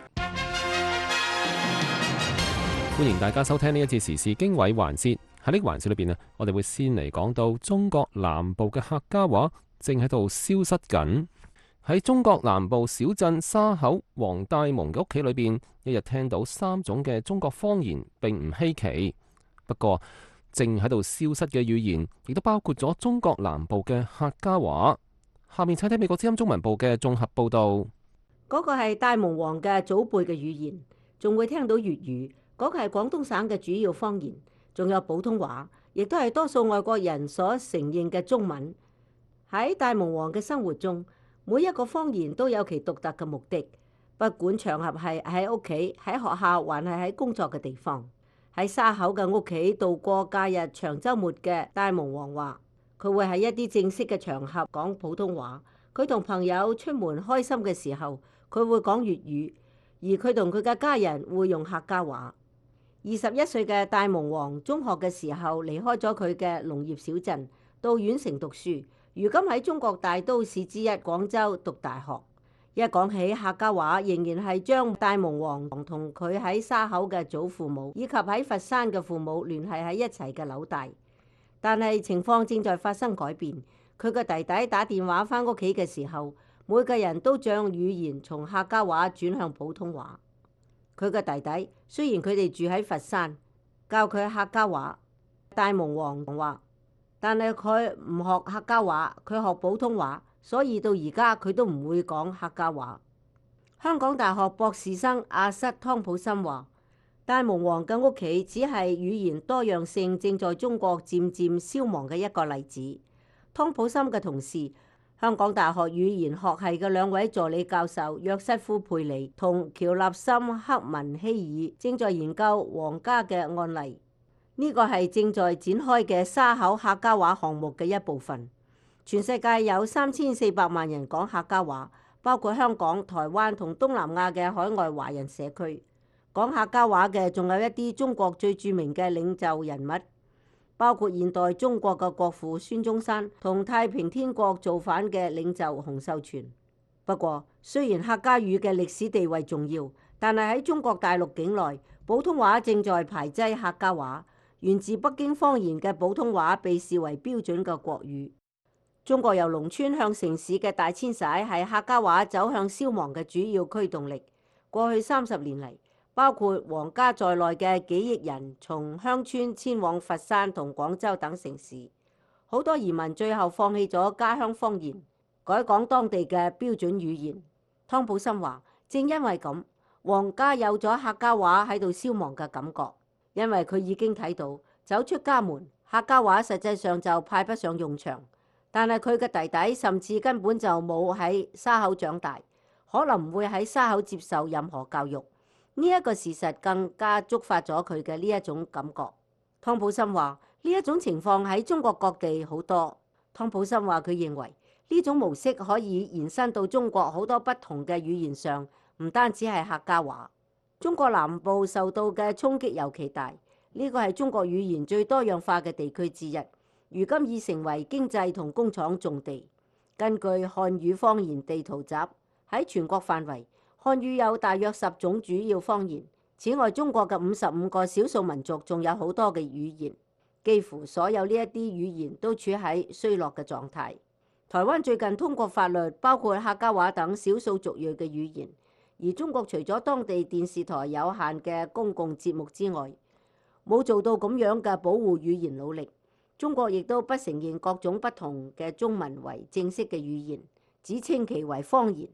歡迎大家收聽呢一節時事經緯環節。喺呢個環節裏邊啊，我哋會先嚟講到中國南部嘅客家話正喺度消失緊。喺中國南部小鎮沙口黃大蒙嘅屋企裏邊，一日聽到3種嘅中國方言並唔稀奇。不過，正喺度消失嘅語言，亦都包括咗中國南部嘅客家話。下面請睇美國之音中文部嘅綜合報導。 嗰個係大蒙王嘅祖輩嘅語言，仲會聽到粵語。嗰個係廣東省嘅主要方言，仲有普通話，亦都係多數外國人所承認嘅中文。喺大蒙王嘅生活中，每一個方言都有其獨特嘅目的，不管場合係喺屋企、喺學校，還係喺工作嘅地方。喺沙口嘅屋企度過假日長週末嘅大蒙王話，佢會喺一啲正式嘅場合講普通話。佢同朋友出門開心嘅時候，佢會講粵語，而佢同佢嘅家人會用客家話。21歲嘅大蒙王中學嘅時候離開咗佢嘅農業小鎮，到縣城讀書。如今喺中國大都市之一廣州讀大學。一講起客家話，仍然係將大蒙王同佢喺沙口嘅祖父母以及喺佛山嘅父母聯繫喺一齊嘅紐帶。但係情況正在發生改變。佢個弟弟打電話返屋企嘅時候，每個人都將語言從客家話轉向普通話。佢個弟弟雖然佢哋住喺佛山，教佢客家話，大蒙王話，但係佢唔學客家話，佢學普通話，所以到而家佢都唔會講客家話。香港大學博士生阿瑟湯普森話，大蒙王嘅屋企只係語言多樣性正在中國漸漸消亡嘅一個例子。湯普森嘅同事，香港大學語言學系嘅2位助理教授約瑟夫佩里同喬納森克文希爾正在研究皇家嘅案例。呢個係正在展開嘅沙口客家話項目嘅一部分。全世界有3400萬人講客家話，包括香港、台灣同東南亞嘅海外華人社區。講客家話嘅仲有一啲中國最著名嘅領袖人物，包括現代中國嘅國父孫中山同太平天國造反嘅領袖洪秀全。不過，雖然客家語嘅歷史地位重要，但係喺中國大陸境內，普通話正在排擠客家話。源自北京方言嘅普通話被視為標準嘅國語。中國由農村向城市嘅大遷徙係客家話走向消亡嘅主要驅動力。過去30年嚟，包括黃家在內嘅幾億人從鄉村遷往佛山同廣州等城市，好多移民最後放棄咗家鄉方言，改講當地嘅標準語言。湯普森話，正因為咁，黃家有咗客家話喺度消亡嘅感覺，因為佢已經睇到走出家門，客家話實際上就派不上用場。但係佢嘅弟弟甚至根本就冇喺沙口長大，可能唔會喺沙口接受任何教育。呢一個事實更加觸發咗佢嘅呢一種感覺。湯普森話，呢一種情況喺中國各地好多。湯普森話，佢認為呢種模式可以延伸到中國好多不同嘅語言上，唔單止係客家話。中國南部受到嘅衝擊尤其大，呢個係中國語言最多樣化嘅地區之一，如今已成為經濟同工廠重地。根據漢語方言地圖集，喺全國範圍，漢語有大約10種主要方言。此外，中國嘅55個少數民族仲有好多嘅語言，幾乎所有呢一啲語言都處喺衰落嘅狀態。台灣最近通過法律，包括客家話等少數族裔嘅語言。而中國除咗當地電視台有限嘅公共節目之外，冇做到咁樣嘅保護語言努力。中國亦都不承認各種不同嘅中文為正式嘅語言，只稱其為方言。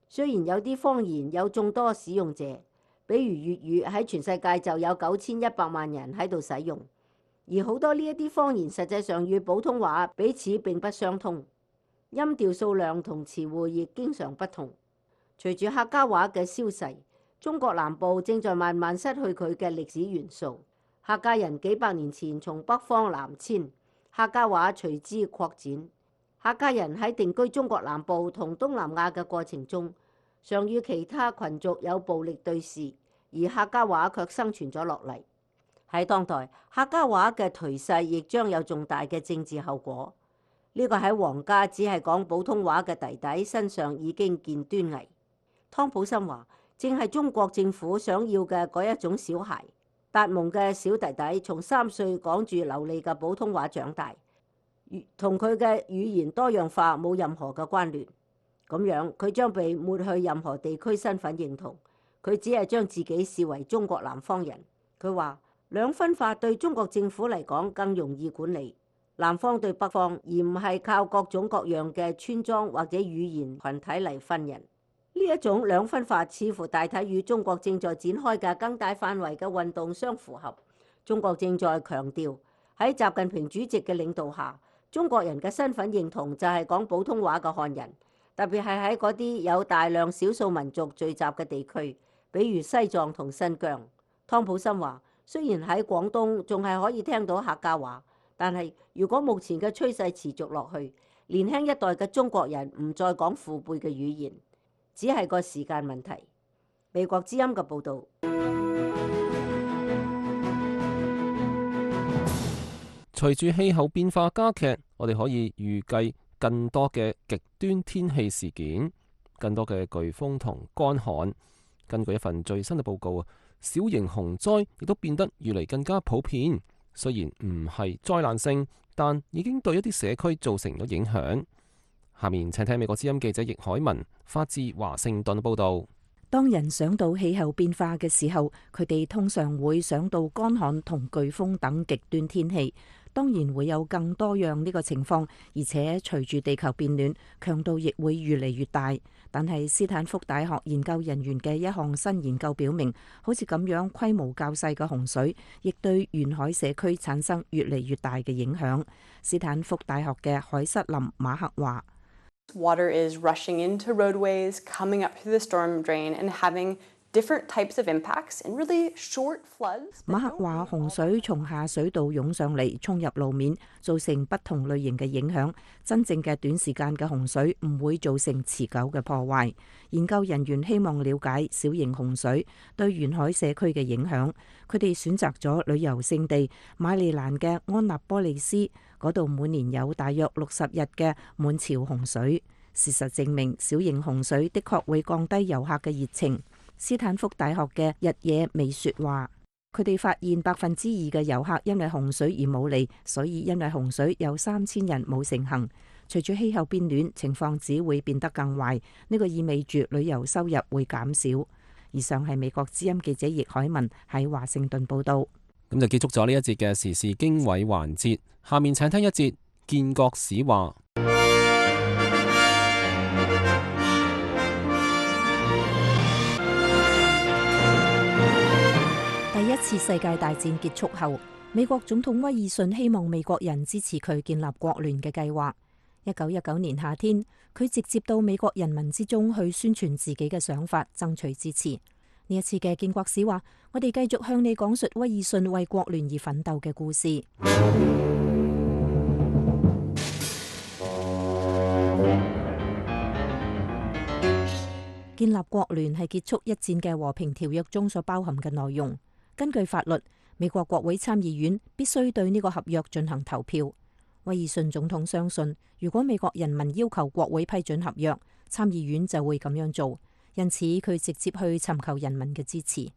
雖然有啲方言有眾多使用者，比如粵語喺全世界就有9100萬人喺度使用，而好多呢一啲方言實際上與普通話彼此並不相通，音調數量同詞彙亦經常不同。隨住客家話嘅消逝，中國南部正在慢慢失去佢嘅歷史元素。客家人幾百年前從北方南遷，客家話隨之擴展。客家人喺定居中國南部同東南亞嘅過程中，常與其他群族有暴力對峙，而客家話卻生存咗落嚟。喺當代，客家話嘅頹勢亦將有重大嘅政治後果。呢個喺皇家只係講普通話嘅弟弟身上已經見端倪。湯普森話：正係中國政府想要嘅嗰一種小孩。達蒙嘅小弟弟從3歲講住流利嘅普通話長大，同佢嘅語言多樣化冇任何嘅關聯。咁樣佢將被抹去任何地區身份認同，佢只係將自己視為中國南方人。佢話兩分法對中國政府嚟講更容易管理，南方對北方，而唔係靠各種各樣嘅村莊或者語言群體嚟分人。呢一種兩分法似乎大體與中國正在展開嘅更大範圍嘅運動相符合。中國正在強調喺習近平主席嘅領導下，中國人嘅身份認同就係講普通話嘅漢人，特別係喺嗰啲有大量少數民族聚集嘅地區，比如西藏同新疆。湯普森話：雖然喺廣東仲係可以聽到客家話，但係如果目前嘅趨勢持續落去，年輕一代嘅中國人唔再講父輩嘅語言，只係個時間問題。美國之音嘅報導。 隨住氣候變化加劇，我哋可以預計更多嘅極端天氣事件，更多嘅颶風同乾旱。根據一份最新嘅報告，小型洪災亦都變得越嚟更加普遍。雖然唔係災難性，但已經對一啲社區造成咗影響。下面請聽美國之音記者易海文發自華盛頓報道。 當人想到氣候變化嘅時候，佢哋通常會想到乾旱同颶風等極端天氣。當然會有更多樣呢個情況，而且隨住地球變暖，強度亦會越嚟越大。但係斯坦福大學研究人員嘅一項新研究表明，好似咁樣規模較細嘅洪水，亦對沿海社區產生越嚟越大嘅影響。斯坦福大學嘅凱瑟琳馬克話 ：Water is rushing into roadways, coming up through the storm drain, and having different types of impacts and really short floods. 馬克話：洪水從下水道湧上嚟，衝入路面，造成不同類型嘅影響。真正嘅短時間嘅洪水唔會造成持久嘅破壞。研究人員希望了解小型洪水對沿海社區嘅影響。佢哋選擇咗旅遊勝地馬里蘭嘅安納波利斯，嗰度每年有大約60日嘅滿潮洪水。事實證明，小型洪水的確會降低遊客嘅熱情。斯坦福大學嘅日野美雪話：佢哋發現2%嘅遊客因為洪水而冇嚟，所以因為洪水有3000人冇成行。隨住氣候變暖，情況只會變得更壞。呢個意味住旅遊收入會減少。以上係美國之音記者易海文喺華盛頓報道。 咁就結束咗呢一節嘅時事經緯環節。下面請聽一節建國史話。 第一次世界大戰結束後，美國總統威爾遜希望美國人支持佢建立國聯嘅計劃。1919年夏天，佢直接到美國人民之中去宣傳自己嘅想法，爭取支持。呢一次嘅建國史話，我哋繼續向你講述威爾遜為國聯而奮鬥嘅故事。建立國聯係結束一戰嘅和平條約中所包含嘅內容。根據法律，美國國會參議院必須對呢個合約進行投票。威爾遜總統相信，如果美國人民要求國會批准合約，參議院就會咁樣做。因此，佢直接去尋求人民嘅支持。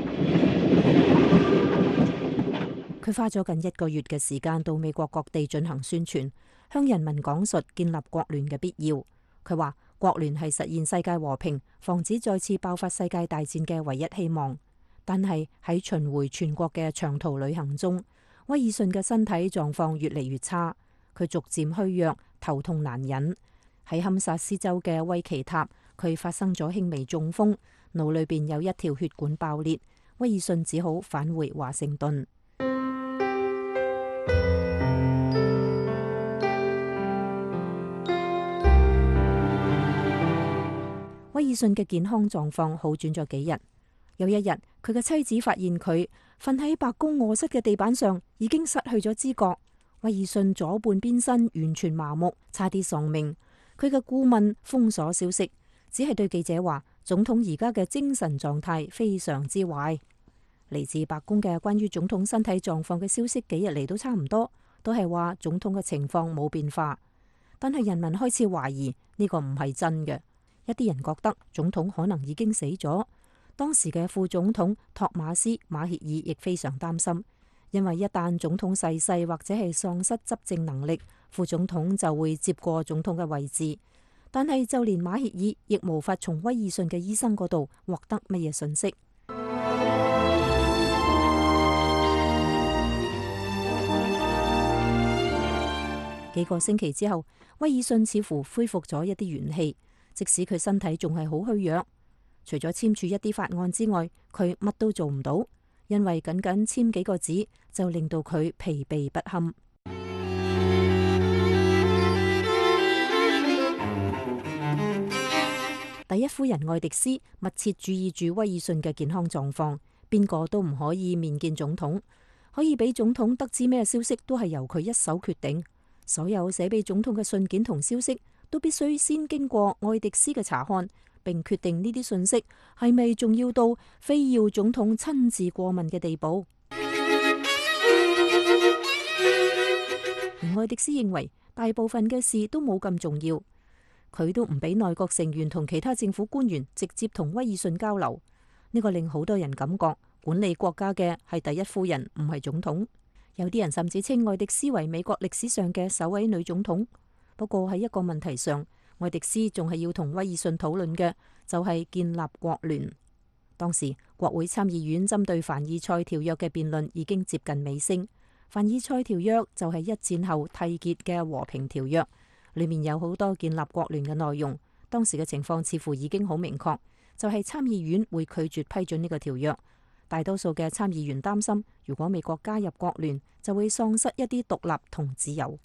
佢花咗近1個月嘅時間到美國各地進行宣傳，向人民講述建立國聯嘅必要。佢話，國聯係實現世界和平、防止再次爆發世界大戰嘅唯一希望。但係喺巡迴全國嘅長途旅行中，威爾遜嘅身體狀況越嚟越差，佢逐漸虛弱，頭痛難忍。喺堪薩斯州嘅威奇塔， 佢發生咗輕微中風，腦裏邊有一條血管爆裂，威爾遜只好返回華盛頓。威爾遜嘅健康狀況好轉咗幾日。有一日，佢嘅妻子發現佢瞓喺白宮臥室嘅地板上，已經失去咗知覺。威爾遜左半邊身完全麻木，差啲喪命。佢嘅顧問封鎖消息，只係對記者話總統而家嘅精神狀態非常之壞。嚟自白宮嘅關於總統身體狀況嘅消息，幾日嚟都差唔多，都係話總統嘅情況冇變化。但係人民開始懷疑呢個唔係真嘅，一啲人覺得總統可能已經死咗。當時嘅副總統托馬斯馬歇爾亦非常擔心，因為一旦總統逝世或者係喪失執政能力，副總統就會接過總統嘅位置。但係就連馬歇爾亦無法從威爾遜嘅醫生嗰度獲得乜嘢信息。幾個星期之後，威爾遜似乎恢復咗一啲元氣，即使佢身體仲係好虛弱。除咗簽署一啲法案之外，佢乜都做唔到，因為僅僅簽幾個字就令到佢疲憊不堪。第一夫人愛迪斯密切注意住威爾遜嘅健康狀況，邊個都唔可以面見總統，可以俾總統得知咩消息都係由佢一手決定。所有寫俾總統嘅信件同消息都必須先經過愛迪斯嘅查看，並決定呢啲信息係咪重要到非要總統親自過問嘅地步。而愛迪斯認為大部分嘅事都冇咁重要，佢都唔俾內閣成員同其他政府官員直接同威爾遜交流。呢個令好多人感覺管理國家嘅係第一夫人，唔係總統。有啲人甚至稱愛迪斯為美國歷史上嘅首位女總統。不過喺一個問題上，愛迪斯仲係要同威爾遜討論嘅，就係建立國聯。當時國會參議院針對凡爾賽條約嘅辯論已經接近尾聲。凡爾賽條約就係一戰後締結嘅和平條約，裏面有好多建立國聯嘅內容。當時嘅情況似乎已經好明確，就係參議院會拒絕批准呢個條約。大多數嘅參議員擔心，如果美國加入國聯，就會喪失一啲獨立同自由。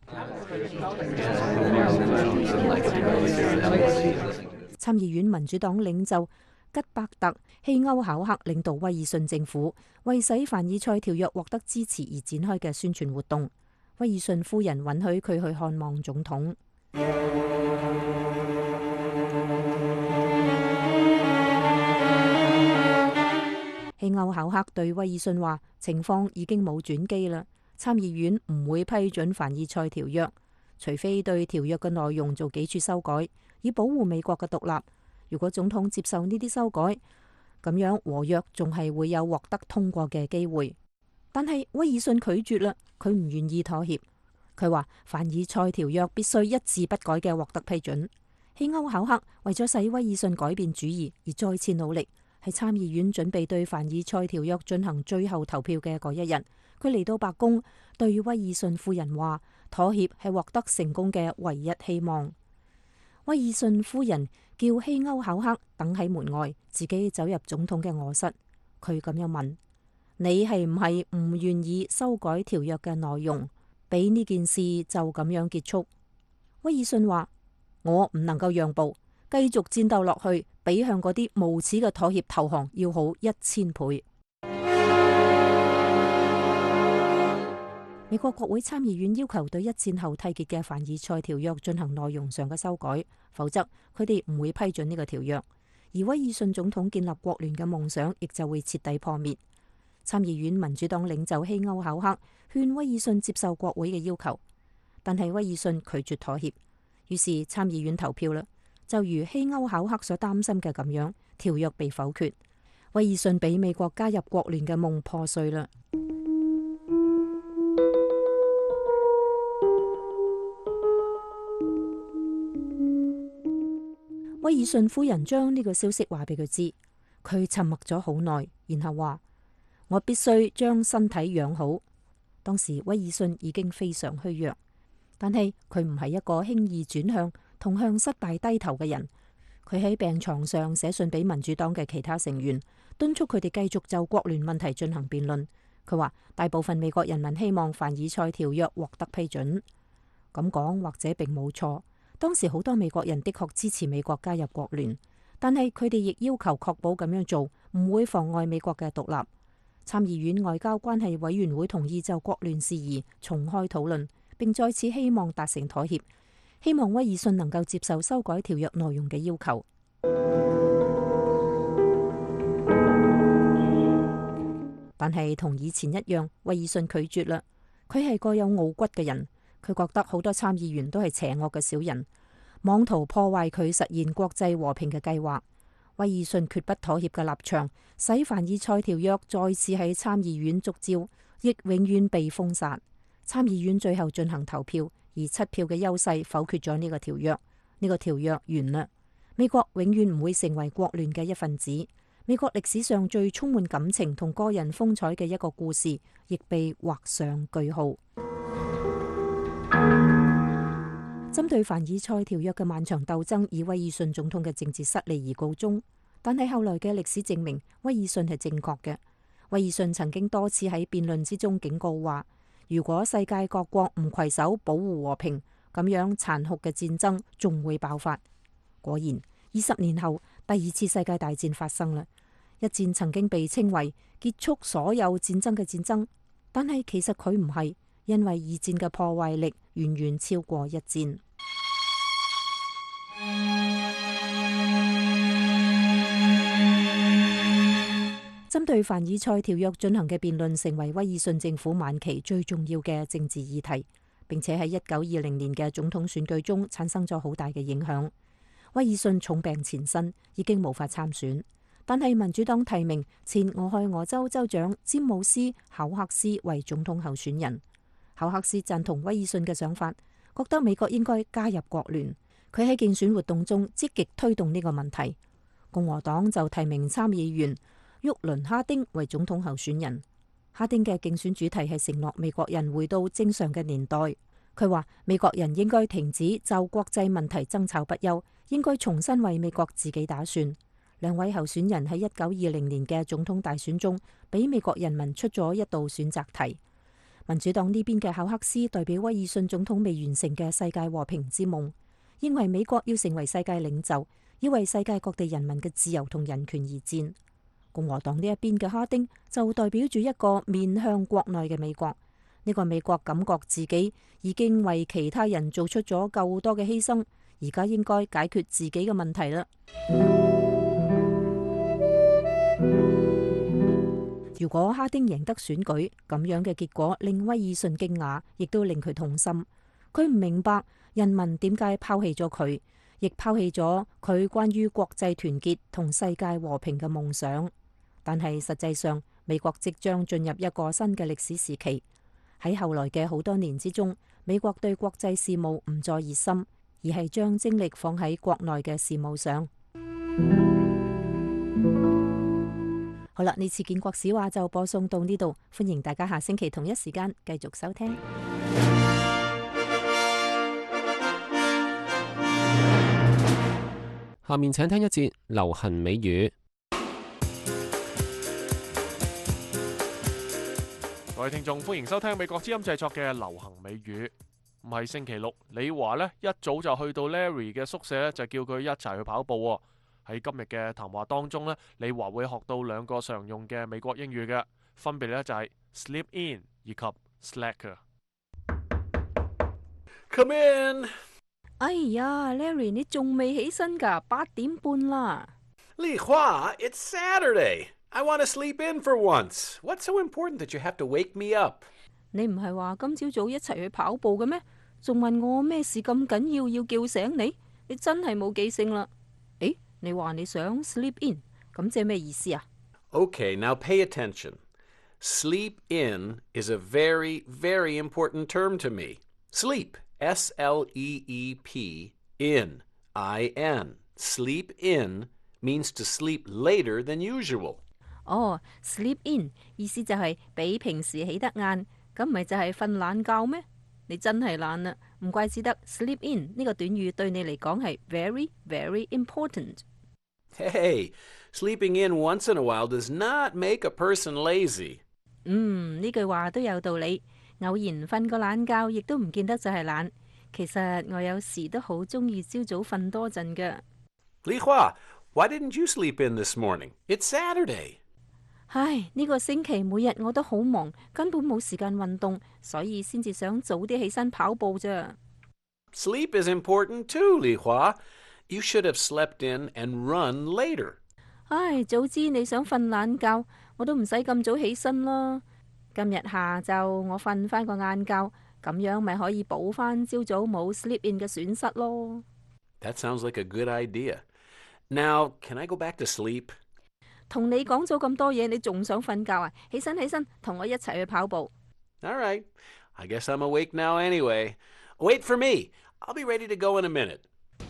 參議院民主黨領袖吉伯特希歐考克領導威爾遜政府，為使凡爾賽條約獲得支持而展開嘅宣傳活動。威爾遜夫人允許佢去看望總統。希歐考克對威爾遜話：情況已經冇轉機啦，參議院唔會批准凡爾賽條約，除非對條約嘅內容做幾處修改，以保護美國嘅獨立。如果總統接受呢啲修改，咁樣和約仲係會有獲得通過嘅機會。但係威爾遜拒絕啦，佢唔願意妥協。佢話凡爾賽條約必須一字不改嘅獲得批准。希歐考克為咗使威爾遜改變主意而再次努力。喺參議院準備對凡爾賽條約進行最後投票嘅嗰一日，佢嚟到白宮，對威爾遜夫人話：妥協係獲得成功嘅唯一希望。威爾遜夫人叫希歐考克等喺門外，自己走入總統嘅臥室。佢咁樣問：你係唔係唔願意修改條約嘅內容，俾呢件事就咁樣結束？威爾遜話：我唔能夠讓步，繼續戰鬥落去，比向嗰啲無恥嘅妥協投降要好1000倍。美國國會參議院要求對一戰後締結嘅凡爾賽條約進行內容上嘅修改，否則佢哋唔會批准呢個條約。而威爾遜總統建立國聯嘅夢想亦就會徹底破滅。參議院民主黨領袖希歐考克勸威爾遜接受國會嘅要求，但係威爾遜拒絕妥協，於是參議院投票啦。就如希歐考克所擔心嘅咁樣，條約被否決，威爾遜俾美國加入國聯嘅夢破碎啦。威爾遜夫人將呢個消息話俾佢知，佢沉默咗好耐，然後話：我必須將身體養好。當時威爾遜已經非常虛弱，但係佢唔係一個輕易轉向同向失敗低頭嘅人。 佢喺病床上寫信俾民主黨嘅其他成員，敦促佢哋繼續就國聯問題進行辯論。佢話大部分美國人民希望凡爾賽條約獲得批准。咁講或者並冇錯，當時好多美國人的確支持美國加入國聯，但係佢哋亦要求確保咁樣做唔會妨礙美國嘅獨立。參議院外交關係委員會同意就國聯事宜重開討論，並再次希望達成妥協，希望威爾遜能夠接受修改條約內容嘅要求。但係同以前一樣，威爾遜拒絕啦。佢係個有傲骨嘅人，佢覺得好多參議員都係邪惡嘅小人，妄圖破壞佢實現國際和平嘅計劃。威爾遜決不妥協嘅立場，使凡爾賽條約再次喺參議院觸礁，亦永遠被封殺。參議院最後進行投票，以7票嘅優勢否決咗呢個條約。呢個條約完啦，美國永遠唔會成為國聯嘅一份子。美國歷史上最充滿感情同個人風采嘅一個故事，亦被畫上句號。針對凡爾賽條約嘅漫長鬥爭以威爾遜總統嘅政治失利而告終，但係後來嘅歷史證明威爾遜係正確嘅。威爾遜曾經多次喺辯論之中警告話，如果世界各國唔攜手保護和平，咁樣殘酷嘅戰爭仲會爆發。果然，20年後第2次世界大戰發生啦。一戰曾經被稱為結束所有戰爭嘅戰爭，但係其實佢唔係，因為2戰嘅破壞力遠遠超過1戰。針對凡爾賽條約進行嘅辯論，成為威爾遜政府晚期最重要嘅政治議題，並且喺1920年嘅總統選舉中產生咗好大嘅影響。威爾遜重病纏身，已經無法參選，但係民主黨提名前俄亥俄州州長詹姆斯考克斯為總統候選人。考克斯贊同威爾遜嘅想法，覺得美國應該加入國聯。佢喺競選活動中積極推動呢個問題。共和黨就提名參議員沃倫哈丁為總統候選人。哈丁嘅競選主題係承諾美國人回到正常嘅年代。佢話美國人應該停止就國際問題爭吵不休，應該重新為美國自己打算。兩位候選人喺1920年嘅總統大選中，俾美國人民出咗一道選擇題。民主黨呢邊嘅考克斯代表威爾遜總統未完成嘅世界和平之夢，認為美國要成為世界領袖，要為世界各地人民嘅自由同人權而戰。共和黨呢一邊嘅哈丁就代表住一個面向國內嘅美國，呢個美國感覺自己已經為其他人做出咗夠多嘅犧牲，而家應該解決自己嘅問題啦。如果哈丁贏得選舉，咁樣嘅結果令威爾遜驚訝，亦都令佢痛心。佢唔明白人民點解拋棄咗佢，亦拋棄咗佢關於國際團結同世界和平嘅夢想。但係實際上，美國即將進入一個新嘅歷史時期。喺後來嘅好多年之中，美國對國際事務唔再熱心，而係將精力放喺國內嘅事務上。好啦，呢次建國史話就播送到呢度，歡迎大家下星期同一時間繼續收聽。 下面請聽一節流行美語。 各位聽眾，歡迎收聽美國之音製作嘅流行美語。唔係星期六，李華呢一早就去到 Larry 嘅宿舍，就叫佢一齊去跑步。喺今日嘅談話當中呢，李華會學到2個常用嘅美國英語嘅，分別呢就係 sleep in 以及 slacker。 Come in。 哎呀 ，Larry， 你仲未起身㗎？8點半啦。 李華 ，It's Saturday. I want to sleep in for once. What's so important that you have to wake me up? 你唔係話今朝早一齊去跑步嘅咩？仲問我咩事咁緊要叫醒你？你真係冇記性啦。誒，你話你想 sleep in， 咁即係咩意思啊？ Okay, now pay attention. Sleep in is a very, very important term to me. Sleep, S-L-E-E-P, in, I-N. Sleep in means to sleep later than usual. 哦 ，sleep in 意思就係比平時起得晏，咁咪就係瞓懶覺咩？ 你真係懶啦，唔怪之得 sleep in 呢個短語對你嚟講係 very very important。 Hey, sleeping in once in a while does not make a person lazy. 呢句話都有道理，偶然瞓個懶覺亦都唔見得就係懶。其實我有時都好中意朝早瞓多陣㗎。 Li Hua, why didn't you sleep in this morning? It's Saturday. 唉，呢個星期每日我都好忙，根本冇時間運動，所以先至想早啲起身跑步咋。 Sleep is important too, Li Hua. You should have slept in and run later. 唉，早知你想瞓懶覺，我都唔使咁早起身啦。今日下晝我瞓翻個晏覺，咁樣咪可以補翻朝早冇 sleep in 嘅損失咯。 That sounds like a good idea. Now, can I go back to sleep? 同你講咗咁多嘢，你仲想瞓覺啊？起身起身，同我一齊去跑步。 All right. I guess I'm awake now anyway. Wait for me. I'll be ready to go in a minute.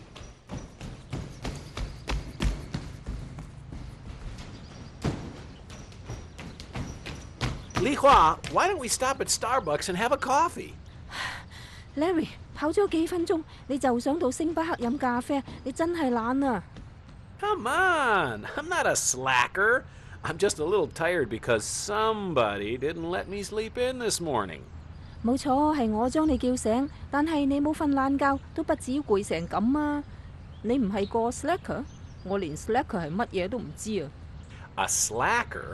Li Hua, why don't we stop at Starbucks and have a coffee? Larry， 跑咗幾分鐘，你就想到星巴克飲咖啡，你真係懶啊！ Come on. I'm not a slacker. I'm just a little tired because somebody didn't let me sleep in this morning. 冇錯，係我將你叫醒，但係你冇瞓懶覺，都不至於攰成咁啊！你唔係個 slacker？ 我連 slacker 係乜嘢都唔知啊！ A slacker,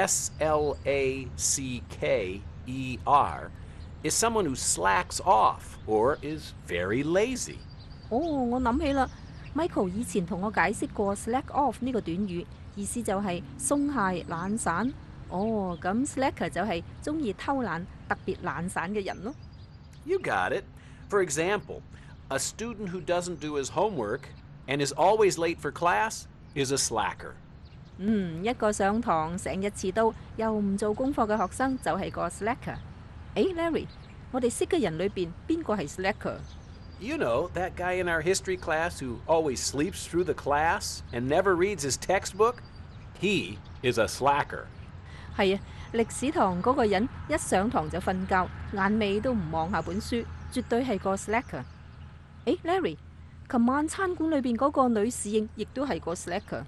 S-L-A-C-K-E-R, is someone who slacks off or is very lazy. 我諗起啦。Michael 以前同我解釋過 slack off 呢個短語，意思就係鬆懈懶散。咁 slacker 就係中意偷懶、特別懶散嘅人咯。 You got it. For example, a student who doesn't do his homework and is always late for class is a slacker. 一個上堂成日遲到又唔做功課嘅學生就係個 slacker。Larry， 我哋識嘅人裏邊邊個係 slacker？You know, that guy in our history class who always sleeps through the class and never reads his textbook? He is a slacker. 係啊， 歷史堂嗰個人一上堂就瞓覺，眼尾都唔望下本書，絕對係個 slacker。Larry， 琴晚餐館裏邊嗰個女侍應亦都係個 slacker。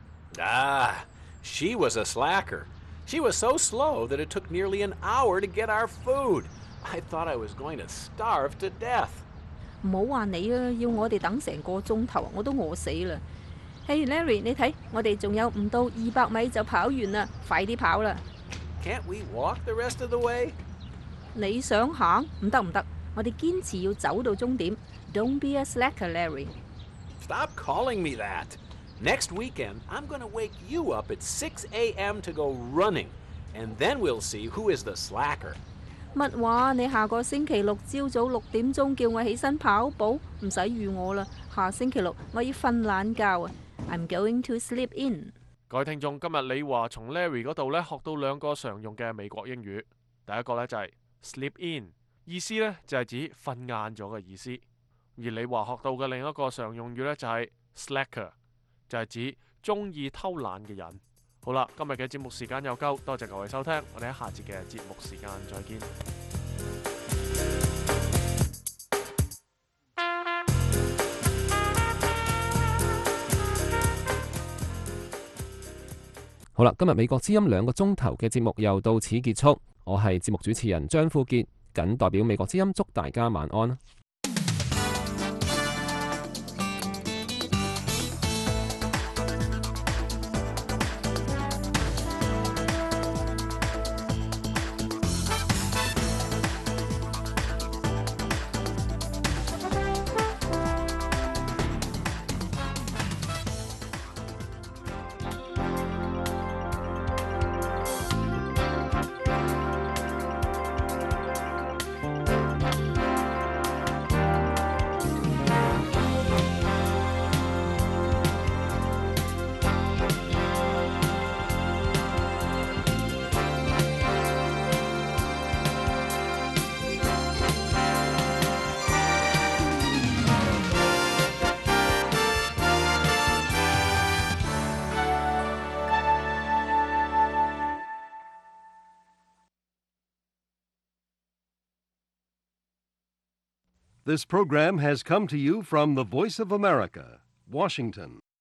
She was a slacker. She was so slow that it took nearly an hour to get our food. I thought I was going to starve to death. 唔好話你啊，要我哋等成個鐘頭，我都餓死啦。Larry， 你睇，我哋仲有唔到200米就跑完啦，快啲跑啦！ Can't we walk the rest of the way? 你想行？唔得，我哋堅持要走到終點。Don't be a slacker, Larry. Stop calling me that. Next weekend, I'm going to wake you up at 6 a.m. to go running, and then we'll see who is the slacker. 乜話？你下個星期六朝早6點鐘叫我起身跑步，唔使預我啦。下星期六我要瞓懶覺啊。I'm going to sleep in。 各位聽眾，今日李華從 Larry 嗰度呢學到2個常用嘅美國英語。第一個呢就係 sleep in， 意思呢就係指瞓晏咗嘅意思。而李華學到嘅另一個常用語呢就係 slacker， 就係指中意偷懶嘅人。好啦，今日嘅節目時間又夠，多謝各位收聽，我哋喺下節嘅節目時間再見。 好啦，今日美國之音2個鐘頭嘅節目又到此結束，我係節目主持人張富傑，謹代表美國之音祝大家晚安。 This program has come to you from the Voice of America, Washington.